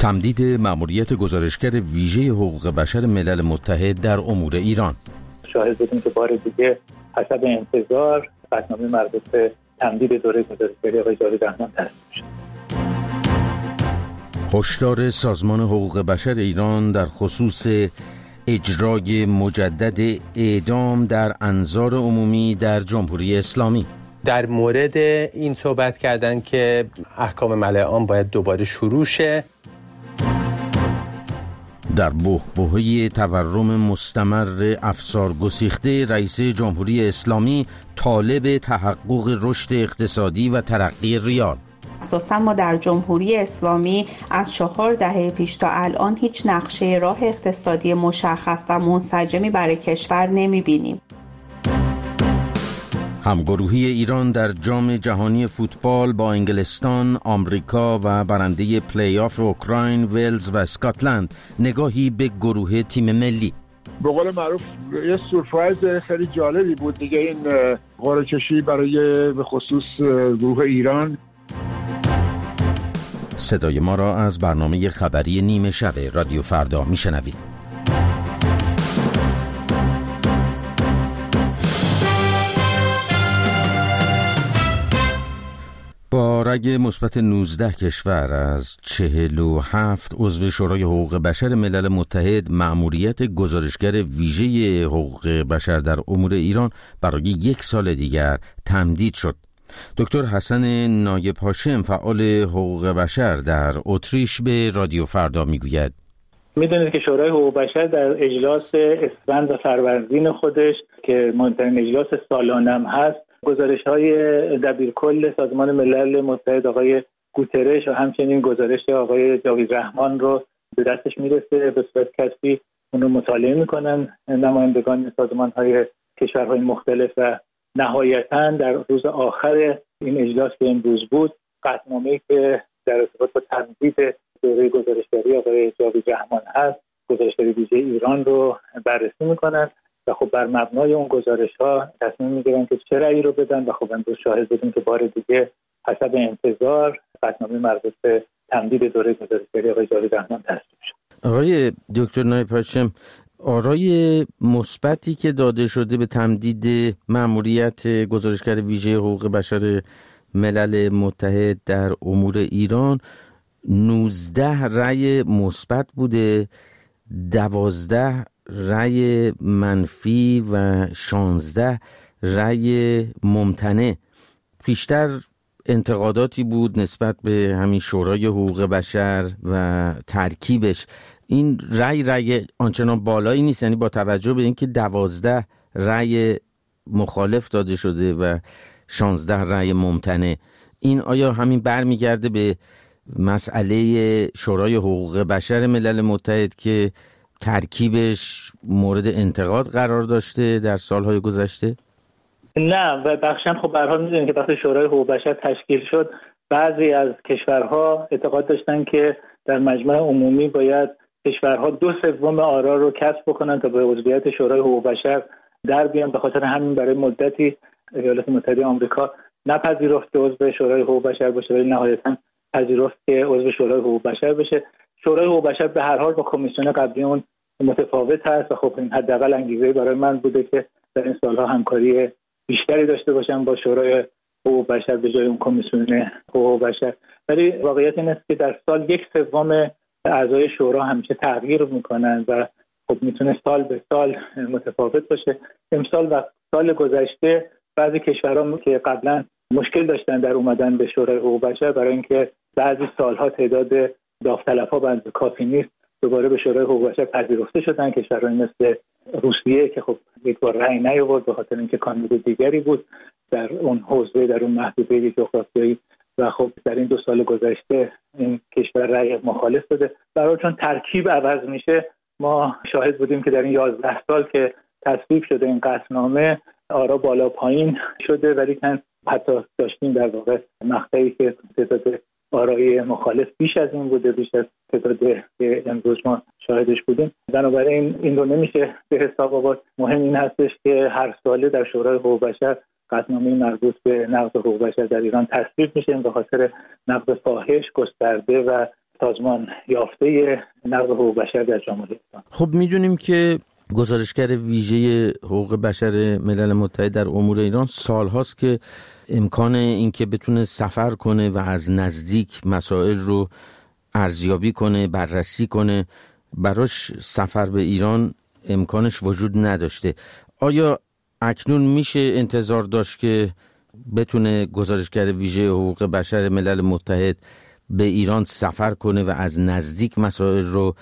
تمدید مأموریت گزارشگر ویژه حقوق بشر ملل متحد در امور ایران. شاهد بودیم که بار دیگه حسب انتظار قطعنامه مربوط به تمدید دوره گزارشگری آقای جاوید رحمان تصویب شد. هشدار سازمان حقوق بشر ایران در خصوص اجرای مجدد اعدام در انظار عمومی در جمهوری اسلامی. در مورد این صحبت کردن که احکام ملأ عام باید دوباره شروع شه. در بحبوحه تورم مستمر افسار گسیخته، رئیس جمهوری اسلامی طالب تحقق رشد اقتصادی و ترقی ریال. اساساً ما در جمهوری اسلامی از 4 دهه پیش تا الان هیچ نقشه راه اقتصادی مشخص و منسجمی برای کشور نمی‌بینیم. همگروهی ایران در جام جهانی فوتبال با انگلستان، آمریکا و برنده پلی آف اوکراین، ولز و اسکاتلند، نگاهی به گروه تیم ملی. به قول معروف یه سورپرایز خیلی جالبی بود دیگه این قرعه کشی برای به خصوص گروه ایران. صدای ما را از برنامه خبری نیمه شب رادیو فردا میشنوید. با رگ مثبت 19 کشور از 47 عضو شورای حقوق بشر ملل متحد، مأموریت گزارشگر ویژه حقوق بشر در امور ایران برای 1 سال دیگر تمدید شد. دکتر حسن نایب هاشم، فعال حقوق بشر در اتریش، به رادیو فردا میگوید: میدونید که شورای حقوق بشر در اجلاس اسفند و فروردین خودش که مهمترین اجلاس سالانه هست، گزارش‌های دبیرکل سازمان ملل متحد آقای گوترش و همچنین گزارش آقای جاوید رحمان رو به دستش میرسه، به صورت کسبی اون رو مطالعه میکنن نمایندگان سازمان‌های کشورهای مختلف و نهایتاً در روز آخر این اجلاس که امروز بود، قطعنامه‌ای که در ارتباط با تمدید دوره گزارشگری آقای جاوید رحمان هست، گزارشگری ویژه ایران رو بررسی میکنن و خب بر مبنای اون گزارش‌ها تصمیم میگیرن که چه رأیی رو بدن و خب امروز شاهد بودیم که بار دیگه حسب انتظار قطعنامه مربوط به تمدید دوره گزارشگری آقای جاوید رحمان تصویب شد. آقای دکتر نایب هاشم، آرای مثبتی که داده شده به تمدید مأموریت گزارشگر ویژه حقوق بشر ملل متحد در امور ایران 19 رأی مثبت بوده، 12 رأی منفی و 16 رأی ممتنع. بیشتر انتقاداتی بود نسبت به همین شورای حقوق بشر و ترکیبش. این رأی آنچنان بالایی نیست، یعنی با توجه به اینکه 12 رأی مخالف داده شده و 16 رأی ممتنع، این آیا همین برمیگرده به مسئله شورای حقوق بشر ملل متحد که ترکیبش مورد انتقاد قرار داشته در سالهای گذشته؟ نه، و بخشن خب به هر حال میدونید که وقتی شورای حقوق بشر تشکیل شد، بعضی از کشورها اعتقاد داشتن که در مجمع عمومی باید کشورها 2/3 آرا رو کسب بکنن تا به عضویت شورای حقوق بشر در بیان. به خاطر همین برای مدتی ایالات متحده آمریکا نپذیرفت که عضو شورای حقوق بشر باشه، ولی نهایتاً پذیرفت که عضو شورای حقوق بشر بشه. شورای حقوق بشر به هر حال با کمیسیون قبلی اون متفاوت هست و خب این حداقل انگیزه برای من بوده که در این سالها همکاری بیشتری داشته باشم با شورای حقوق بشر به جای اون کمیسیون حقوق بشر. ولی واقعیت این است که در سال 1/3 اعضای شورا همیشه تغییر میکنن و خب میتونه سال به سال متفاوت باشه. امسال و سال گذشته بعضی کشورها که قبلا مشکل داشتن در اومدن به شورای حقوق بشر، برای اینکه بعضی سالها تعداد داوطلب‌ها بنده کافی نیست، دوباره به شورای حقوق بشر پذیرفته شدن. کشورهایی مثل روسیه که خب یک بار رأی نیاورد به خاطر اینکه کاندید دیگری بود در اون حوزه، در اون محدوده جغرافیایی، و خب در این 2 سال گذشته این کشور رأی مخالف داده. برای چون ترکیب عوض میشه، ما شاهد بودیم که در این 11 سال که تصویب شده این قطعنامه آرا بالا پایین شده، ولی حتی داشتیم در واقع مقطعی که تعداد آرای مخالف بیش از این بوده، بیش از تعدادی که امروز ما شاهدش بودیم. بنابراین این رو نمیشه به حساب آورد. مهم این هستش که هر ساله در شورای حقوق بشر قطعنامه مربوط به نقض حقوق بشر در ایران تصویب میشه. به خاطر نقض فاحش، گسترده و سازمان یافته نقض حقوق بشر در جمهوری اسلامی. خب میدونیم که گزارشگر ویژه حقوق بشر ملل متحد در امور ایران سالهاست که امکان اینکه بتونه سفر کنه و از نزدیک مسائل رو ارزیابی کنه، بررسی کنه، براش سفر به ایران امکانش وجود نداشته. آیا اکنون میشه انتظار داشت که بتونه گزارشگر ویژه حقوق بشر ملل متحد به ایران سفر کنه و از نزدیک مسائل رو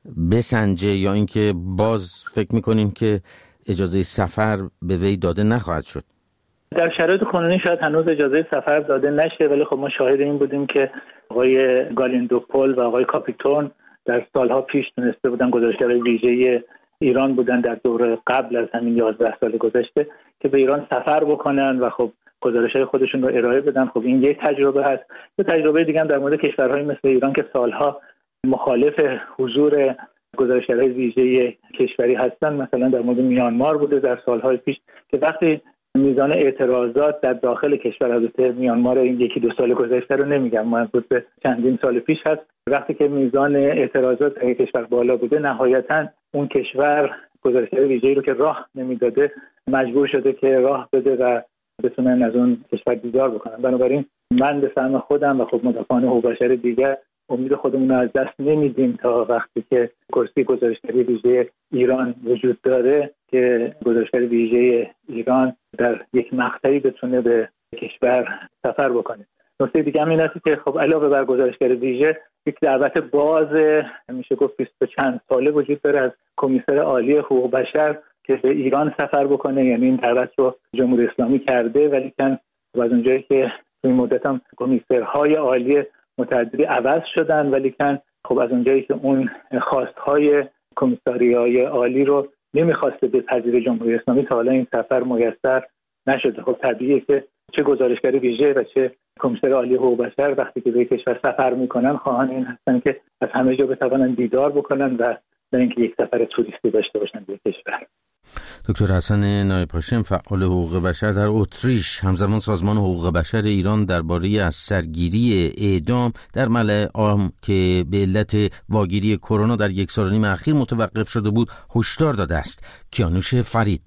بسنجه، یا اینکه باز فکر میکنیم که اجازه سفر به وی داده نخواهد شد؟ در شرایط کنونی شاید هنوز اجازه سفر داده نشه، ولی خب ما شاهد این بودیم که آقای گالیندوپول و آقای کاپیتون در سالها پیش تونسته بودن گزارشگر ویژه ایران بودن در دوره قبل از همین 11 سال گذشته که به ایران سفر بکنن و خب گزارش‌های خودشون رو ارائه بدن. خب این یک تجربه هست. یه تجربه دیگه هم در مورد کشورهای مثل ایران که سالها مخالف حضور گزارشگرای ویژه کشوری هستن، مثلا در مورد میانمار بوده در سالهای پیش که وقتی میزان اعتراضات در داخل کشور، البته میانمار این یکی دو سال گذشته رو نمیگم، مربوط به چندین سال پیش هست، وقتی که میزان اعتراضات در کشور بالا بوده، نهایتاً اون کشور گزارشگر ویژه‌ای رو که راه نمیداده مجبور شده که راه بده و بتونن از اون کشور دیدار بکنن. بنابراین من به سهم خودم و خب مدافعان حقوق بشر دیگر امید خودمون رو از دست نمیدیم تا وقتی که کرسی گزارشگری ویژه ایران وجود داره که گزارشگر ویژه ایران در یک مقطعی بتونه به کشور سفر بکنه. نکته دیگه هم این است که خب علاوه بر گزارشگر ویژه یک دعوت باز میشه گفت 20 چند ساله وجود داره از کمیسر عالی حقوق بشر که به ایران سفر بکنه. یعنی این دعوت رو جمهوری اسلامی کرده، ولی کن از اونجایی که این مدت هم کمیسرهای عالی متعددی عوض شدن، ولی کن خب از اونجایی که اون خواستهای کمیساریای عالی رو نمیخواسته به پذیر جمهوری اسلامی، تا حالا این سفر میسر نشده. خب طبیعیه که چه گزارشگر ویژه و چه کمیسر عالی حقوق بشر وقتی که به کشور سفر میکنن خواهان این هستن که از همه جا بتوانن دیدار بکنن و نه اینکه یک سفر توریستی داشته باشن به کشور. دکتر حسن نایب هاشم، فعال حقوق بشر در اتریش، همزمان سازمان حقوق بشر ایران درباره از سرگیری اعدام در ملأ عام که به علت واگیری کرونا در 1.5 سال اخیر متوقف شده بود هشدار داده است. کیانوش فرید.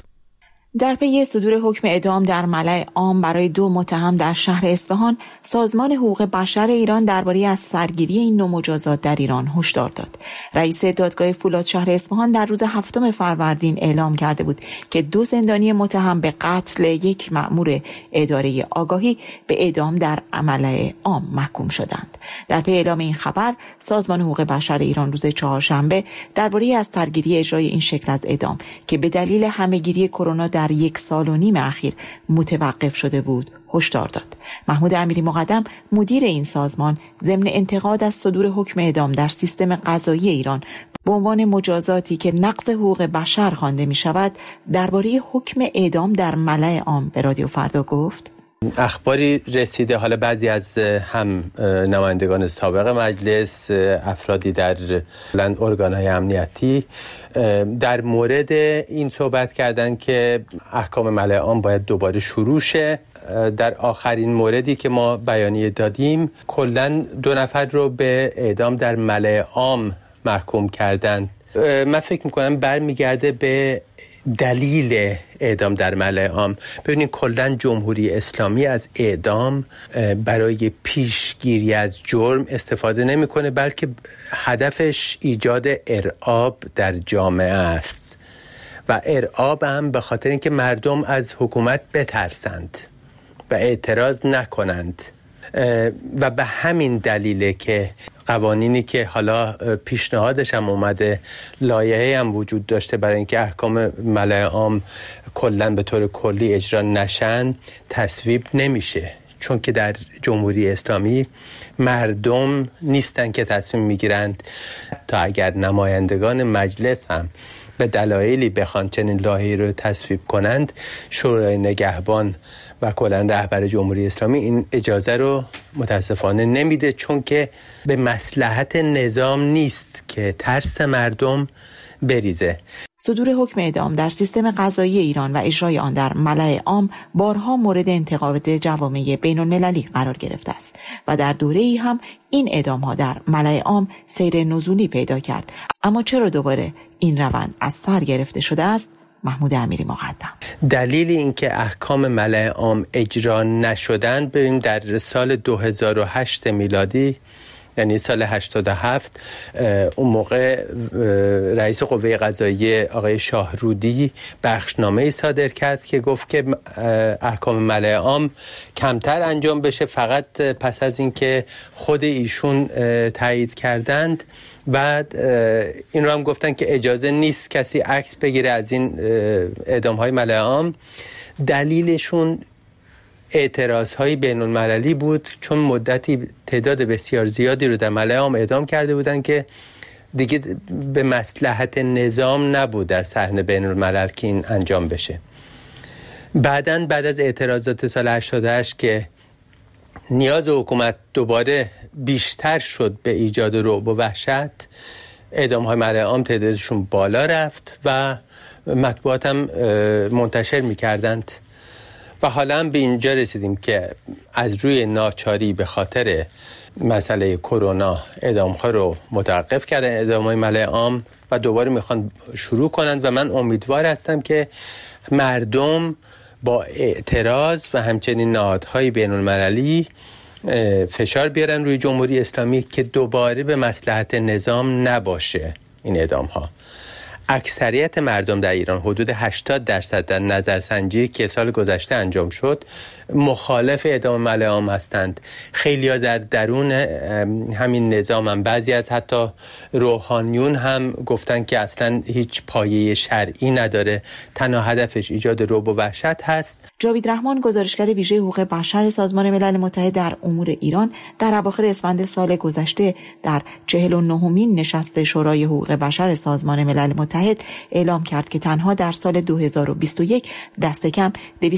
در پی صدور حکم اعدام در ملأ عام برای 2 متهم در شهر اصفهان، سازمان حقوق بشر ایران درباره از سرگیری این نوع مجازات در ایران هشدار داد. رئیس دادگاه فولاد شهر اصفهان در روز 7 فروردین اعلام کرده بود که 2 زندانی متهم به قتل 1 مأمور اداره آگاهی به اعدام در ملأ عام محکوم شدند. در پی اعلام این خبر، سازمان حقوق بشر ایران روز 4شنبه درباره از سرگیری اجرای این شکل از اعدام که به دلیل همهگیری کرونا در 1.5 سال اخیر متوقف شده بود هشدار داد. محمود امیری مقدم، مدیر این سازمان، ضمن انتقاد از صدور حکم اعدام در سیستم قضایی ایران به عنوان مجازاتی که نقض حقوق بشر خوانده می شود، درباره حکم اعدام در ملأ عام به رادیو فردا گفت: اخباری رسیده، حالا بعضی از هم نمایندگان سابق مجلس، افرادی در ارگان‌های امنیتی در مورد این صحبت کردن که احکام ملأ عام باید دوباره شروع شه. در آخرین موردی که ما بیانیه دادیم، کلاً 2 نفر رو به اعدام در ملأ عام محکوم کردن. من فکر میکنم برمیگرده به دلیل اعدام در ملأ عام. ببینید کلاً جمهوری اسلامی از اعدام برای پیشگیری از جرم استفاده نمیکنه، بلکه هدفش ایجاد ارعاب در جامعه است و ارعاب هم به خاطر اینکه مردم از حکومت بترسند و اعتراض نکنند و به همین دلیله که قوانینی که حالا پیشنهادش هم اومده، لایحه‌ای هم وجود داشته برای اینکه احکام ملأ عام کلاً به طور کلی اجرا نشن، تصویب نمیشه، چون که در جمهوری اسلامی مردم نیستن که تصمیم میگیرند. تا اگر نمایندگان مجلس هم به دلایلی بخوان چنین لایحه‌ای رو تصویب کنند، شورای نگهبان و کلاً رهبر جمهوری اسلامی این اجازه رو متاسفانه نمیده، چون که به مصلحت نظام نیست که ترس مردم بریزه. صدور حکم اعدام در سیستم قضایی ایران و اجرای آن در ملأ عام بارها مورد انتقاد جوامع بین‌المللی قرار گرفته است و در دوره‌ای هم این اعدام‌ها در ملأ عام سیر نزولی پیدا کرد. اما چرا دوباره این روند از سر گرفته شده است؟ محمود امیری مقدم. دلیل اینکه احکام ملأ عام اجرا نشدن، ببینیم در سال 2008 میلادی، یعنی سال 87، اون موقع رئیس قوه قضاییه آقای شاهرودی بخشنامه‌ای صادر کرد که گفت که احکام ملأ عام کمتر انجام بشه، فقط پس از اینکه خود ایشون تایید کردند. بعد این رو هم گفتن که اجازه نیست کسی عکس بگیره از این اعدام‌های ملأ عام. دلیلشون اعتراض‌های بین‌المللی بود، چون مدتی تعداد بسیار زیادی رو در ملأ عام اعدام کرده بودن که دیگه به مصلحت نظام نبود در صحنه بین‌الملل که این انجام بشه. بعد از اعتراضات سال 88 که نیاز حکومت دوباره بیشتر شد به ایجاد رعب و وحشت، اعدام‌های ملأ عام تعدادشون بالا رفت و مطبوعات هم منتشر می‌کردند و حالا هم به اینجا رسیدیم که از روی ناچاری به خاطر مسئله کرونا اعدام‌ها رو متوقف کردن، اعدام‌های ملأ عام، و دوباره میخوان شروع کنند و من امیدوار هستم که مردم با اعتراض و همچنین نهادهای بین‌المللی فشار بیارن روی جمهوری اسلامی که دوباره به مصلحت نظام نباشه این اعدام‌ها. اکثریت مردم در ایران، حدود 80% در نظرسنجی که سال گذشته انجام شد، مخالف اعدام ملأ عام هستند. خیلی‌ها در درون همین نظام هم، بعضی از حتی روحانیون هم گفتن که اصلا هیچ پایه شرعی نداره، تنها هدفش ایجاد رعب و وحشت هست. جاوید رحمان، گزارشگر ویژه حقوق بشر سازمان ملل متحد در امور ایران، در اواخر اسفند سال گذشته در 49مین نشست شورای حقوق بشر سازمان ملل متحد اعلام کرد که تنها در سال 2021 دست کم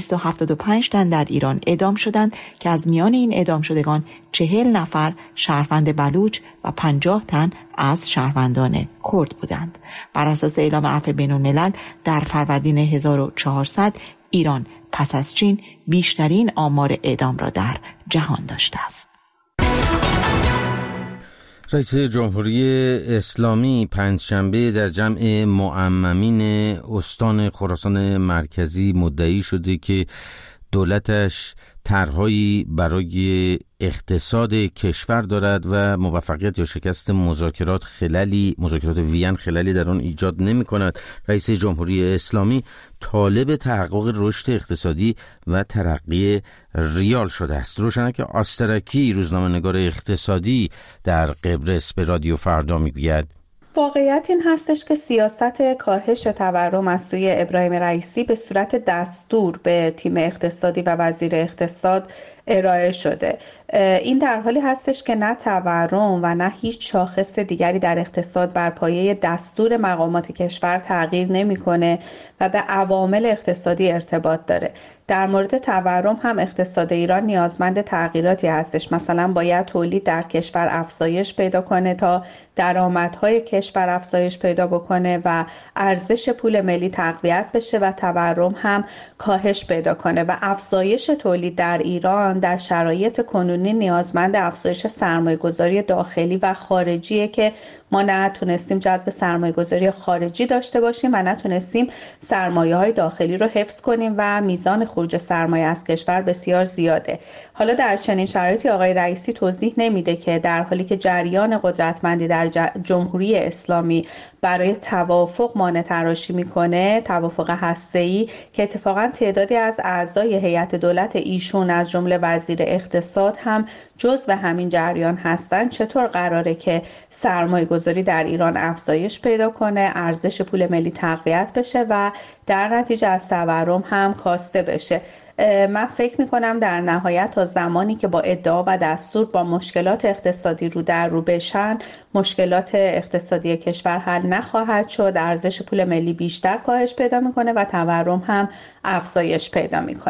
275 تن در ایران اعدام شدند که از میان این اعدام شدگان 40 نفر شهروند بلوچ و 50 تن از شهروندان کرد بودند. بر اساس اعلام عفو بین‌الملل در فروردین 1400 ایران پس از چین بیشترین آمار اعدام را در جهان داشته است. رئیس جمهوری اسلامی پنجشنبه در جمع معممین استان خراسان مرکزی مدعی شده که دولتش طرح‌هایی برای اقتصاد کشور دارد و موفقیت یا شکست مذاکرات وین خللی در آن ایجاد نمی‌کند. رئیس جمهوری اسلامی طالب تحقق رشد اقتصادی و ترقی ریال شده است. روشنک آسترکی، روزنامه‌نگار اقتصادی در قبرس، به رادیو فردا میگوید واقعیت این هستش که سیاست کاهش تورم از سوی ابراهیم رئیسی به صورت دستور به تیم اقتصادی و وزیر اقتصاد ارائه شده. این در حالی هستش که نه تورم و نه هیچ شاخص دیگری در اقتصاد بر پایه دستور مقامات کشور تغییر نمی‌کنه و به عوامل اقتصادی ارتباط داره. در مورد تورم هم اقتصاد ایران نیازمند تغییراتی هستش. مثلا باید تولید در کشور افزایش پیدا کنه تا درآمدهای کشور افزایش پیدا بکنه و ارزش پول ملی تقویت بشه و تورم هم کاهش پیدا کنه و افزایش تولید در ایران در شرایط کنونی نیازمند افزایش سرمایه‌گذاری داخلی و خارجیه که ما نتونستیم جذب سرمایه‌گذاری خارجی داشته باشیم و نتونستیم سرمایه‌های داخلی رو حفظ کنیم و میزان خروج سرمایه از کشور بسیار زیاده. حالا در چنین شرایطی آقای رئیسی توضیح نمیده که در حالی که جریان قدرتمندی در جمهوری اسلامی برای توافق مانع تراشی میکنه، توافق هسته‌ای که اتفاقا تعدادی از اعضای هیئت دولت ایشون از جمله وزیر اقتصاد هم جزو همین جریان هستن، چطور قراره که سرمایه‌گذاری در ایران افزایش پیدا کنه، ارزش پول ملی تقویت بشه و در نتیجه از تورم هم کاسته بشه؟ من فکر میکنم در نهایت تا زمانی که با ادعا و دستور با مشکلات اقتصادی رو در رو بشن، مشکلات اقتصادی کشور حل نخواهد شد، ارزش پول ملی بیشتر کاهش پیدا میکنه و تورم هم افزایش پیدا میکنه.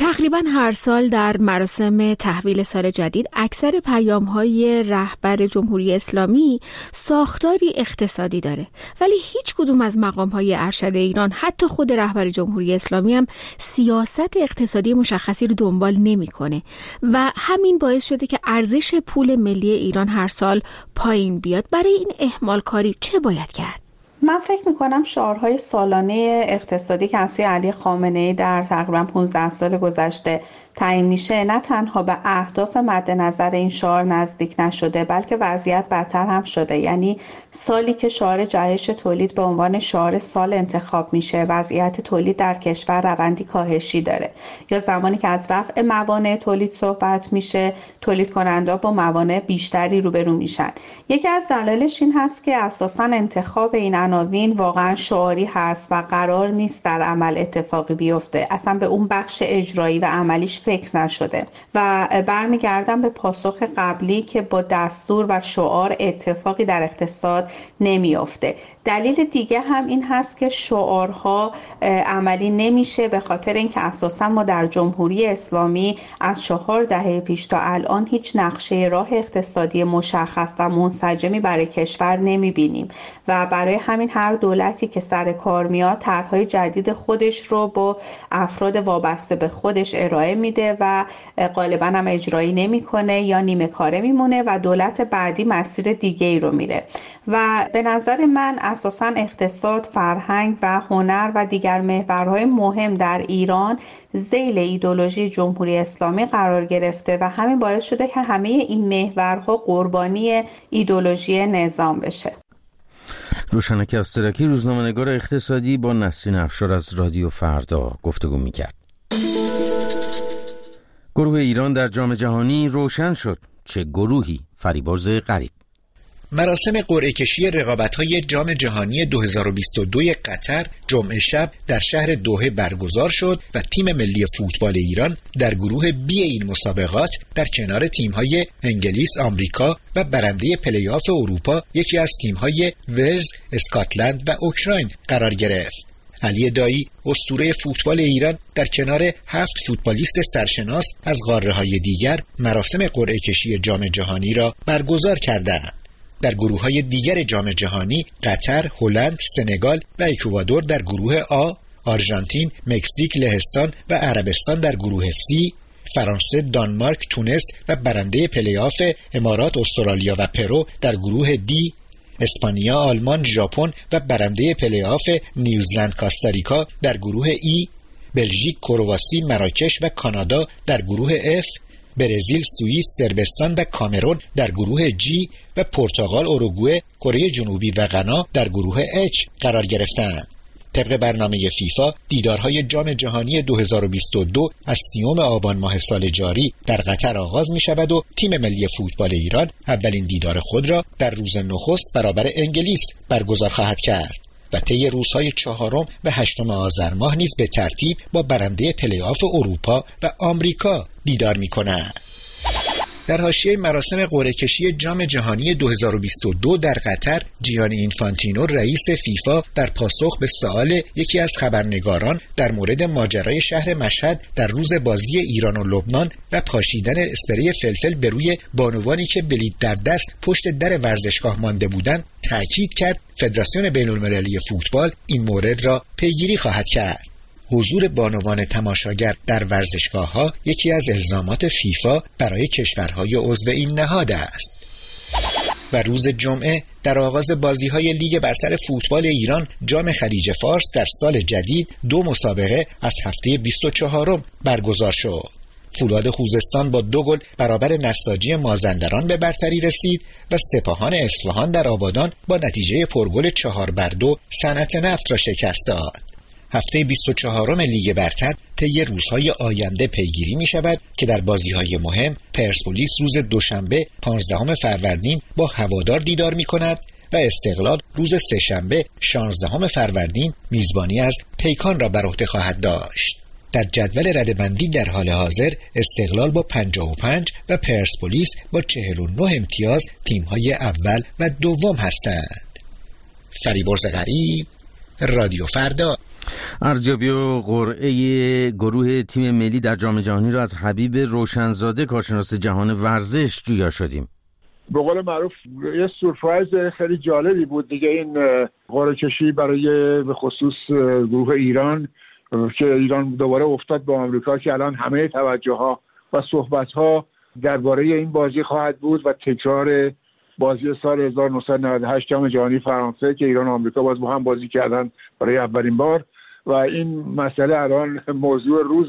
تقریبا هر سال در مراسم تحویل سال جدید اکثر پیام‌های رهبر جمهوری اسلامی ساختاری اقتصادی داره، ولی هیچ کدوم از مقام‌های ارشد ایران، حتی خود رهبر جمهوری اسلامی هم سیاست اقتصادی مشخصی رو دنبال نمی‌کنه و همین باعث شده که ارزش پول ملی ایران هر سال پایین بیاد. برای این اهمال کاری چه باید کرد؟ من فکر میکنم شعارهای سالانه اقتصادی که از سوی علی خامنه‌ای در تقریبا 15 سال گذشته تعیین میشه نه تنها به اهداف مد نظر این شعار نزدیک نشده، بلکه وضعیت بدتر هم شده. یعنی سالی که شعار جهش تولید به عنوان شعار سال انتخاب میشه، وضعیت تولید در کشور روندی کاهشی داره. یا زمانی که از رفع موانع تولید صحبت میشه، تولید کننده با موانع بیشتری روبرو میشن. یکی از دلایلش این هست که اساساً انتخاب این عناوین واقعا شعاری هست و قرار نیست در عمل اتفاقی بیفته. اصلا به اون بخش اجرایی و عملیش فکر نشده و برمیگردم به پاسخ قبلی که با دستور و شعار اتفاقی در اقتصاد نمیافته. دلیل دیگه هم این هست که شعارها عملی نمیشه، به خاطر اینکه اساسا ما در جمهوری اسلامی از 4 دهه پیش تا الان هیچ نقشه راه اقتصادی مشخص و منسجمی برای کشور نمیبینیم و برای همین هر دولتی که سر کار میاد طرح‌های جدید خودش رو با افراد وابسته به خودش ارائه میده و غالبا هم اجرایی نمیکنه یا نیمه کاره میمونه و دولت بعدی مسیر دیگه ای رو میره. و به نظر من اساساً اقتصاد، فرهنگ و هنر و دیگر محورهای مهم در ایران ذیل ایدئولوژی جمهوری اسلامی قرار گرفته و همین باعث شده که همه این محورها قربانی ایدئولوژی نظام بشه. روشنک استراکی، روزنامه‌نگار اقتصادی، با نسرین افشار از رادیو فردا گفتگو می‌کرد. گروه ایران در جام جهانی روشن شد. چه گروهی؟ فریبرز غریب. مراسم قرعه کشی رقابت‌های جام جهانی 2022 قطر جمعه شب در شهر دوحه برگزار شد و تیم ملی فوتبال ایران در گروه بی این مسابقات در کنار تیم‌های انگلیس، آمریکا و برنده پلی‌آف اروپا یکی از تیم‌های ولز، اسکاتلند و اوکراین قرار گرفت. علی دایی، اسطوره فوتبال ایران، در کنار 7 فوتبالیست سرشناس از قاره‌های دیگر مراسم قرعه کشی جام جهانی را برگزار کردند. در گروه‌های دیگر جام جهانی قطر، هلند، سنگال و اکوادور در گروه آ، آرژانتین، مکزیک، لهستان و عربستان در گروه سی، فرانسه، دانمارک، تونس و برنده پلی‌آف امارات، استرالیا و پرو در گروه دی، اسپانیا، آلمان، ژاپن و برنده پلی‌آف نیوزلند، کاستاریکا در گروه ای، بلژیک، کرواسی، مراکش و کانادا در گروه اف، برزیل، سوئیس، صربستان و کامرون در گروه جی و پرتغال، اوروگوئه، کره جنوبی و غنا در گروه اچ قرار گرفتند. طبق برنامه فیفا دیدارهای جام جهانی 2022 از 30 آبان ماه سال جاری در قطر آغاز می شود و تیم ملی فوتبال ایران اولین دیدار خود را در روز نخست برابر انگلیس برگزار خواهد کرد و طی روزهای 4 و 8 آذر ماه نیز به ترتیب با برنده پلی‌آف اروپا و آمریکا دیدار می کند. در حاشیه مراسم قرعه کشی جام جهانی 2022 در قطر، جیانی اینفانتینو رئیس فیفا در پاسخ به سؤال یکی از خبرنگاران در مورد ماجرای شهر مشهد در روز بازی ایران و لبنان و پاشیدن اسپری فلفل به روی بانوانی که بلیط در دست پشت در ورزشگاه مانده بودند تاکید کرد فدراسیون بین‌المللی فوتبال این مورد را پیگیری خواهد کرد. حضور بانوان تماشاگر در ورزشگاه‌ها یکی از الزامات فیفا برای کشورهای عضو این نهاد است. و روز جمعه در آغاز بازی‌های لیگ برتر فوتبال ایران جام خلیج فارس در سال جدید 2 مسابقه از هفته 24 برگزار شد. فولاد خوزستان با 2 گل برابر نساجی مازندران به برتری رسید و سپاهان اصفهان در آبادان با نتیجه پرگل 4-2 صنعت نفت را شکست داد. هفته 24 لیگ برتر طی روزهای آینده پیگیری می شود که در بازی‌های مهم پرسپولیس روز دوشنبه 15 فروردین با هوادار دیدار می کند و استقلال روز سه‌شنبه 16 فروردین میزبانی از پیکان را بر عهده خواهد داشت. در جدول رده‌بندی در حال حاضر استقلال با 55 و پرسپولیس با 49 امتیاز تیم‌های اول و دوم هستند. فریبرز غریب، رادیو فردا. ارزیابی و قرعه گروه تیم ملی در جام جهانی را از حبیب روشنزاده کارشناس جهان ورزش جویا شدیم. به قول معروف یه سورپرایز خیلی جالبی بود دیگه این قرعه کشی برای به خصوص گروه ایران که ایران دوباره افتاد با آمریکا که الان همه توجه ها و صحبت ها درباره این بازی خواهد بود و تکرار بازی سال 1998 جام جهانی فرانسه که ایران و آمریکا باز با هم بازی کردن برای اولین بار و این مسئله الان موضوع روز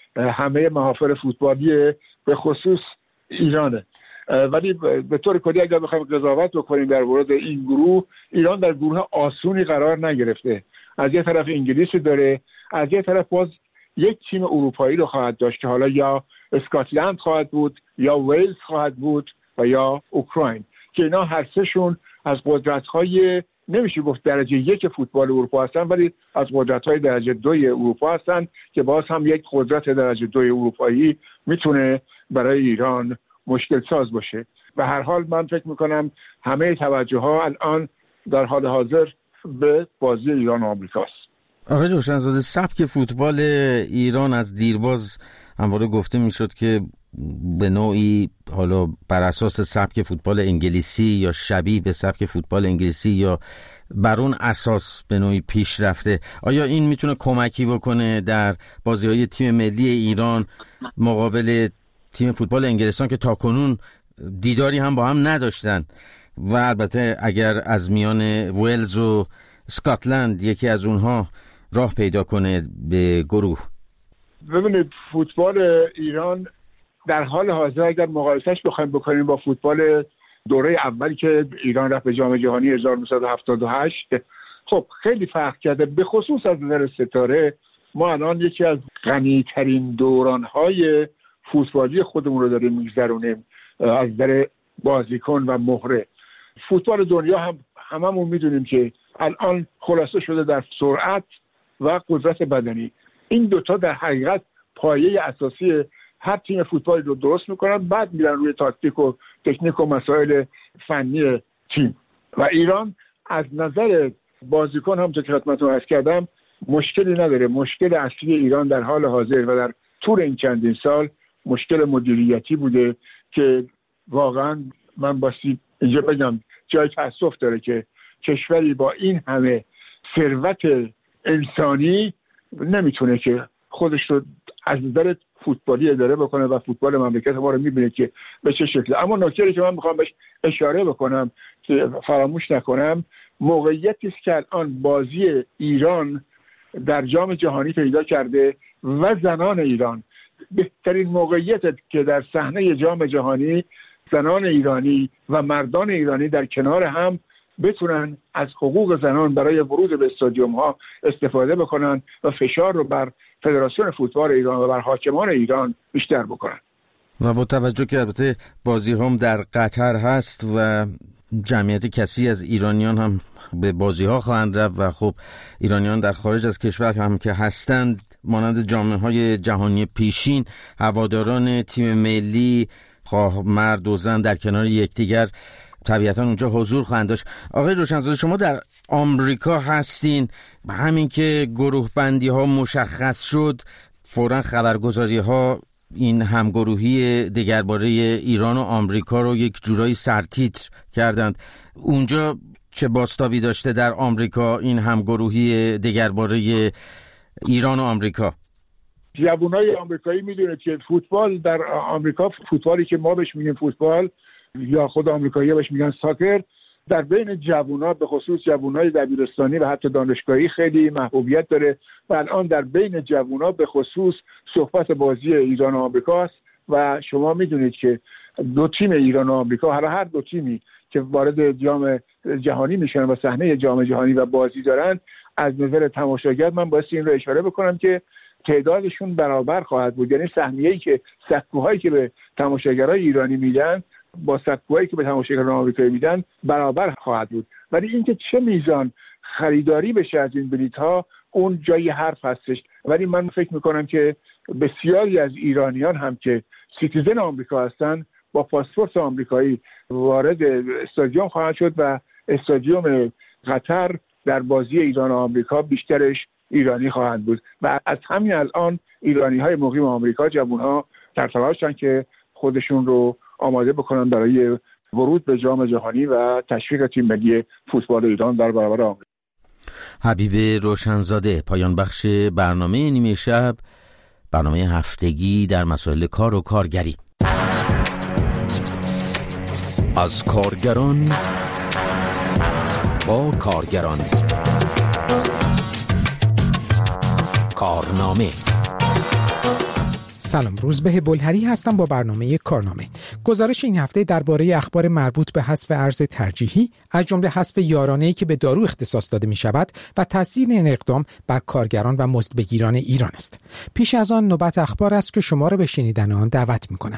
همه محافل فوتبالی به خصوص ایرانه. ولی به طور کلی اگر بخوایم قضاوت بکنیم در مورد این گروه، ایران در گروه آسونی قرار نگرفته. از یه طرف انگلیس داره، از یه طرف باز یک تیم اروپایی رو خواهد داشت که حالا یا اسکاتلند خواهد بود یا ویلز خواهد بود و یا اوکراین که اینا هر سهشون از قدرت‌های نمیشه گفت درجه یک فوتبال اروپا هستن ولی از قدرت‌های درجه 2 اروپا هستن که باز هم یک قدرت درجه 2 اروپایی میتونه برای ایران مشکل ساز باشه. به هر حال من فکر میکنم همه توجه ها الان در حال حاضر به بازی ایران و آمریکاست. آقای روشنزاده، سبک فوتبال ایران از دیرباز همواره گفته میشد که به نوعی حالا بر اساس سبک فوتبال انگلیسی یا شبیه به سبک فوتبال انگلیسی یا بر اون اساس به نوعی پیش رفته. آیا این میتونه کمکی بکنه در بازی‌های تیم ملی ایران مقابل تیم فوتبال انگلستان که تاکنون دیداری هم با هم نداشتن و البته اگر از میان ویلز و اسکاتلند یکی از اونها راه پیدا کنه به گروه؟ ببینید فوتبال ایران در حال حاضر اگر مقایسهش بخوایم بکنیم با فوتبال دوره اولی که ایران رفت به جام جهانی 1978 خب خیلی فرق کرده. به خصوص از نظر ستاره ما الان یکی از غنی‌ترین دوران‌های فوتبالی خودمون رو داریم میگذرونیم از نظر بازیکن و مهره. فوتبال دنیا هممون میدونیم که الان خلاصه شده در سرعت و قدرت بدنی. این دوتا در حقیقت پایه اساسی هر تیم فوتبالی رو درست میکنن، بعد میرن روی تاکتیک و تکنیک و مسائل فنی تیم. و ایران از نظر بازیکن هم که خدمتتون عرض کردم مشکلی نداره. مشکل اصلی ایران در حال حاضر و در طول این چندین سال مشکل مدیریتی بوده که واقعا من باستی اینجا بگم جای تأسف داره که کشوری با این همه ثروت انسانی نمیتونه که خودش رو از نظر فوتبالی اداره بکنه و فوتبال مملکت ما رو میبینه که به چه شکل. اما نکته‌ای که من میخوام بهش اشاره بکنم که فراموش نکنم، موقعیتی است که الان بازی ایران در جام جهانی پیدا کرده و زنان ایران بهترین موقعیت که در صحنه جام جهانی زنان ایرانی و مردان ایرانی در کنار هم بتونن از حقوق زنان برای ورود به استادیوم ها استفاده بکنن و فشار رو بر فدراسیون فوتبال ایران و بر حاکمان ایران بیشتر بکنن. و با توجه که البته بازی هم در قطر هست و جمعیت کثیری از ایرانیان هم به بازی ها خواهند رفت و خب ایرانیان در خارج از کشور هم که هستند مانند جام‌های جهانی پیشین هواداران تیم ملی خواه مرد و زن در کنار یکدیگر طبیعتا اونجا حضور خواهند داشت. آقای روشنزاده، شما در آمریکا هستین، همین که گروه بندی ها مشخص شد فوراً خبرگزاری ها این همگروهی دگرباره ایران و آمریکا رو یک جورایی سرتیتر کردند. اونجا چه بازتابی داشته در آمریکا این همگروهی دگرباره ایران و آمریکا؟ جوانای آمریکایی میدونه که فوتبال در آمریکا، فوتبالی که ما بهش میگیم فوتبال یا خود آمریکایی‌ها بهش میگن ساکر، در بین جوونا به خصوص جوانای دبیرستانی و حتی دانشگاهی خیلی محبوبیت داره و الان در بین جوونا به خصوص صحبت بازی ایران و آمریکا است و شما میدونید که دو تیم ایران و آمریکا، هر دو تیمی که وارد جام جهانی میشن و صحنه جام جهانی و بازی دارن، از نظر تماشاگر من باید این رو اشاره بکنم که تعدادشون برابر خواهد بود. یعنی سهمیه‌ای که سکوهایی که به تماشاگرای ایرانی میدن با سکوهایی که به تماشاگران آمریکایی میدن برابر خواهد بود. ولی اینکه چه میزان خریداری بشه از این بلیط‌ها اون جای حرف هستش. ولی من فکر میکنم که بسیاری از ایرانیان هم که سیتیزن آمریکا هستن با پاسپورت آمریکایی وارد استادیوم خواهند شد و استادیوم قطر در بازی ایران و آمریکا بیشترش ایرانی خواهند بود و از همین الان ایرانی‌های مقیم آمریکا، جوان‌ها در تلاشن که خودشون رو آماده بکنن برای ورود به جام جهانی و تشویق تیم ملی فوتبال ایران در برابر آمریکا. حبیب روشنزاده، پایان بخش برنامه نیمه شب، برنامه هفتگی در مسائل کار و کارگری. از کارگران با کارگران، کارنامه. سلام، روزبه بلهری هستم با برنامه کارنامه. گزارش این هفته درباره اخبار مربوط به حذف ارز ترجیحی، از جمله حذف یارانه‌ای که به دارو اختصاص داده می‌شود و تاثیر این اقدام بر کارگران و مزدبگیران ایران است. پیش از آن نوبت اخبار است که شما را به شنیدن آن دعوت می‌کنم.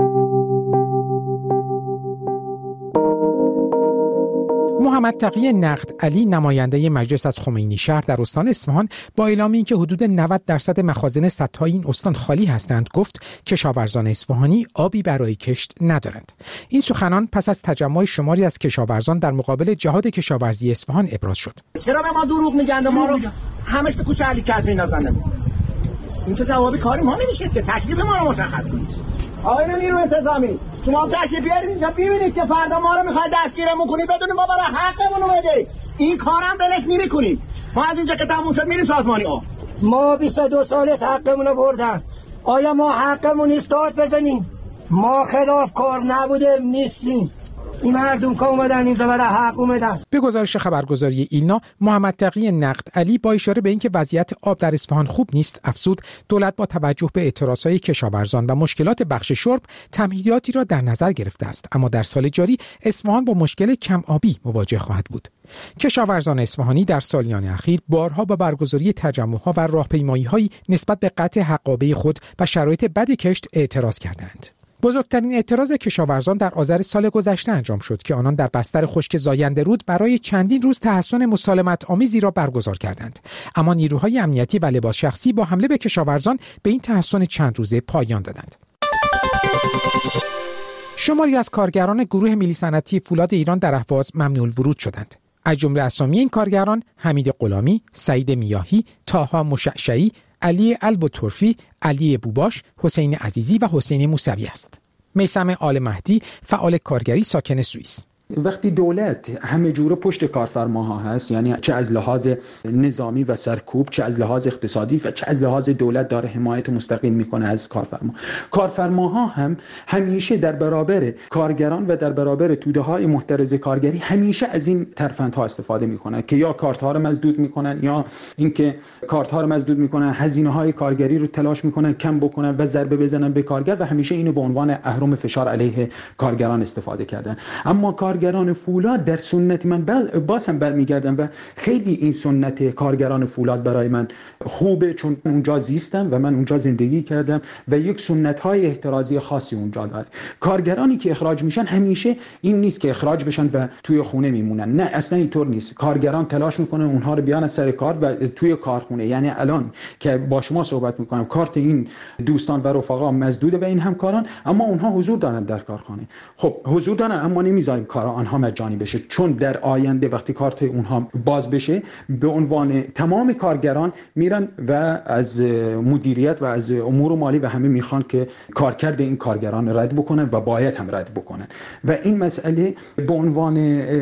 محمد تقی نقد علی، نماینده مجلس از خمینی شهر در استان اصفهان، با اعلام اینکه حدود 90% مخازن سدهای این استان خالی هستند، گفت کشاورزان اصفهانی آبی برای کشت ندارند. این سخنان پس از تجمع شماری از کشاورزان در مقابل جهاد کشاورزی اصفهان ابراز شد. چرا به ما دروغ میگن؟ ما رو همش تو کوچه علی کظمی نزنن. این که جوابی کاری ما نمیشه که تکلیف ما رو مشخص کنید. آقای نیرو انتظامی، شما تشریف بیارید اینجا ببینید که فردا ما رو میخواید دستگیرمون کنید، بدونید ما برای حقمون رو بده. این کارم بلش نمی‌کنید. ما از اینجا که تموم شد میریم سازمانی ها. ما 22 سال از حقمون رو بردن. آیا ما حقمون نیست داد بزنیم؟ ما خلاف کار نبودیم، نیستیم. این مردم که اومدن اینجا برای حق اومدن. به گزارش خبرگزاری ایلنا، محمد تقی نقد علی با اشاره به اینکه وضعیت آب در اصفهان خوب نیست افزود دولت با توجه به اعتراضهای کشاورزان و مشکلات بخش شرب تمهیداتی را در نظر گرفته است، اما در سال جاری اصفهان با مشکل کم آبی مواجه خواهد بود. کشاورزان اصفهانی در سالیان اخیر بارها با برگزاری تجمع‌ها و راهپیمایی‌هایی نسبت به قطع حقابه خود و شرایط بد کشت اعتراض کردند. بزرگترین اعتراض کشاورزان در آذر سال گذشته انجام شد که آنان در بستر خشک زاینده رود برای چندین روز تحصن مسالمت آمیزی را برگزار کردند، اما نیروهای امنیتی و لباس شخصی با حمله به کشاورزان به این تحصن چند روزه پایان دادند. شماری از کارگران گروه ملی صنعتی فولاد ایران در اهواز ممنوع الورود شدند. از جمله اسامی این کارگران حمید غلامی، سعید میاهی، طاها مشعشعی، علی البوتورفی، علی بوباش، حسین عزیزی و حسین موسوی است. میثم آل مهدی، فعال کارگری ساکن سوئیس: وقتی دولت همه جوره پشت کارفرماها هست، یعنی چه از لحاظ نظامی و سرکوب، چه از لحاظ اقتصادی و چه از لحاظ دولت داره حمایت مستقیم میکنه از کارفرماها هم همیشه در برابر کارگران و در برابر توده های محترز کارگری همیشه از این ترفندها استفاده میکنن که یا کارت ها رو مسدود میکنن یا اینکه کارت ها رو مسدود میکنن، هزینه های کارگری رو تلاش میکنن کم بکنن و ضربه بزنن به کارگر و همیشه اینو به عنوان اهرم فشار علیه کارگران استفاده کردن. اما کارگران فولاد در سنت من باز هم برمیگردم و خیلی این سنت کارگران فولاد برای من خوبه، چون اونجا زیستم و من اونجا زندگی کردم و یک سنت های احترازی خاصی اونجا داره. کارگرانی که اخراج میشن همیشه این نیست که اخراج بشن و توی خونه میمونن، نه اصلا اینطور نیست. کارگران تلاش میکنن اونها رو بیان از سر کار و توی کارخونه. یعنی الان که با شما صحبت میکنم کارت این دوستان و رفقا مسدوده و این همکاران، اما اونها حضور دارن در کارخانه. خب حضور دارن اما نمیذاریم کار آنها مجانی بشه، چون در آینده وقتی کارت اونها باز بشه به عنوان تمام کارگران میرن و از مدیریت و از امور مالی و همه میخوان که کارکرد این کارگران رد بکنن و باید هم رد بکنن. و این مسئله به عنوان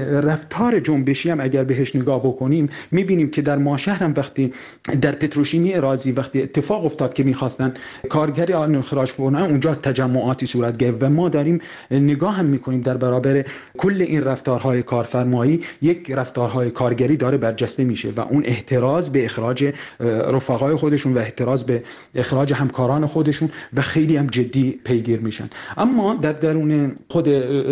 رفتار جنبشی هم اگر بهش نگاه بکنیم میبینیم که در ماشهر هم وقتی در پتروشیمی رازی وقتی اتفاق افتاد که میخواستن کارگری آن اخراج کنن، اونجا تجمعاتی صورت گرفت و ما داریم نگاه هم میکنیم در برابر کل این رفتارهای کارفرمایی یک رفتارهای کارگری داره برجسته میشه و اون احتراز به اخراج رفقای خودشون و احتراز به اخراج همکاران خودشون و خیلی هم جدی پیگیر میشن. اما در درون خود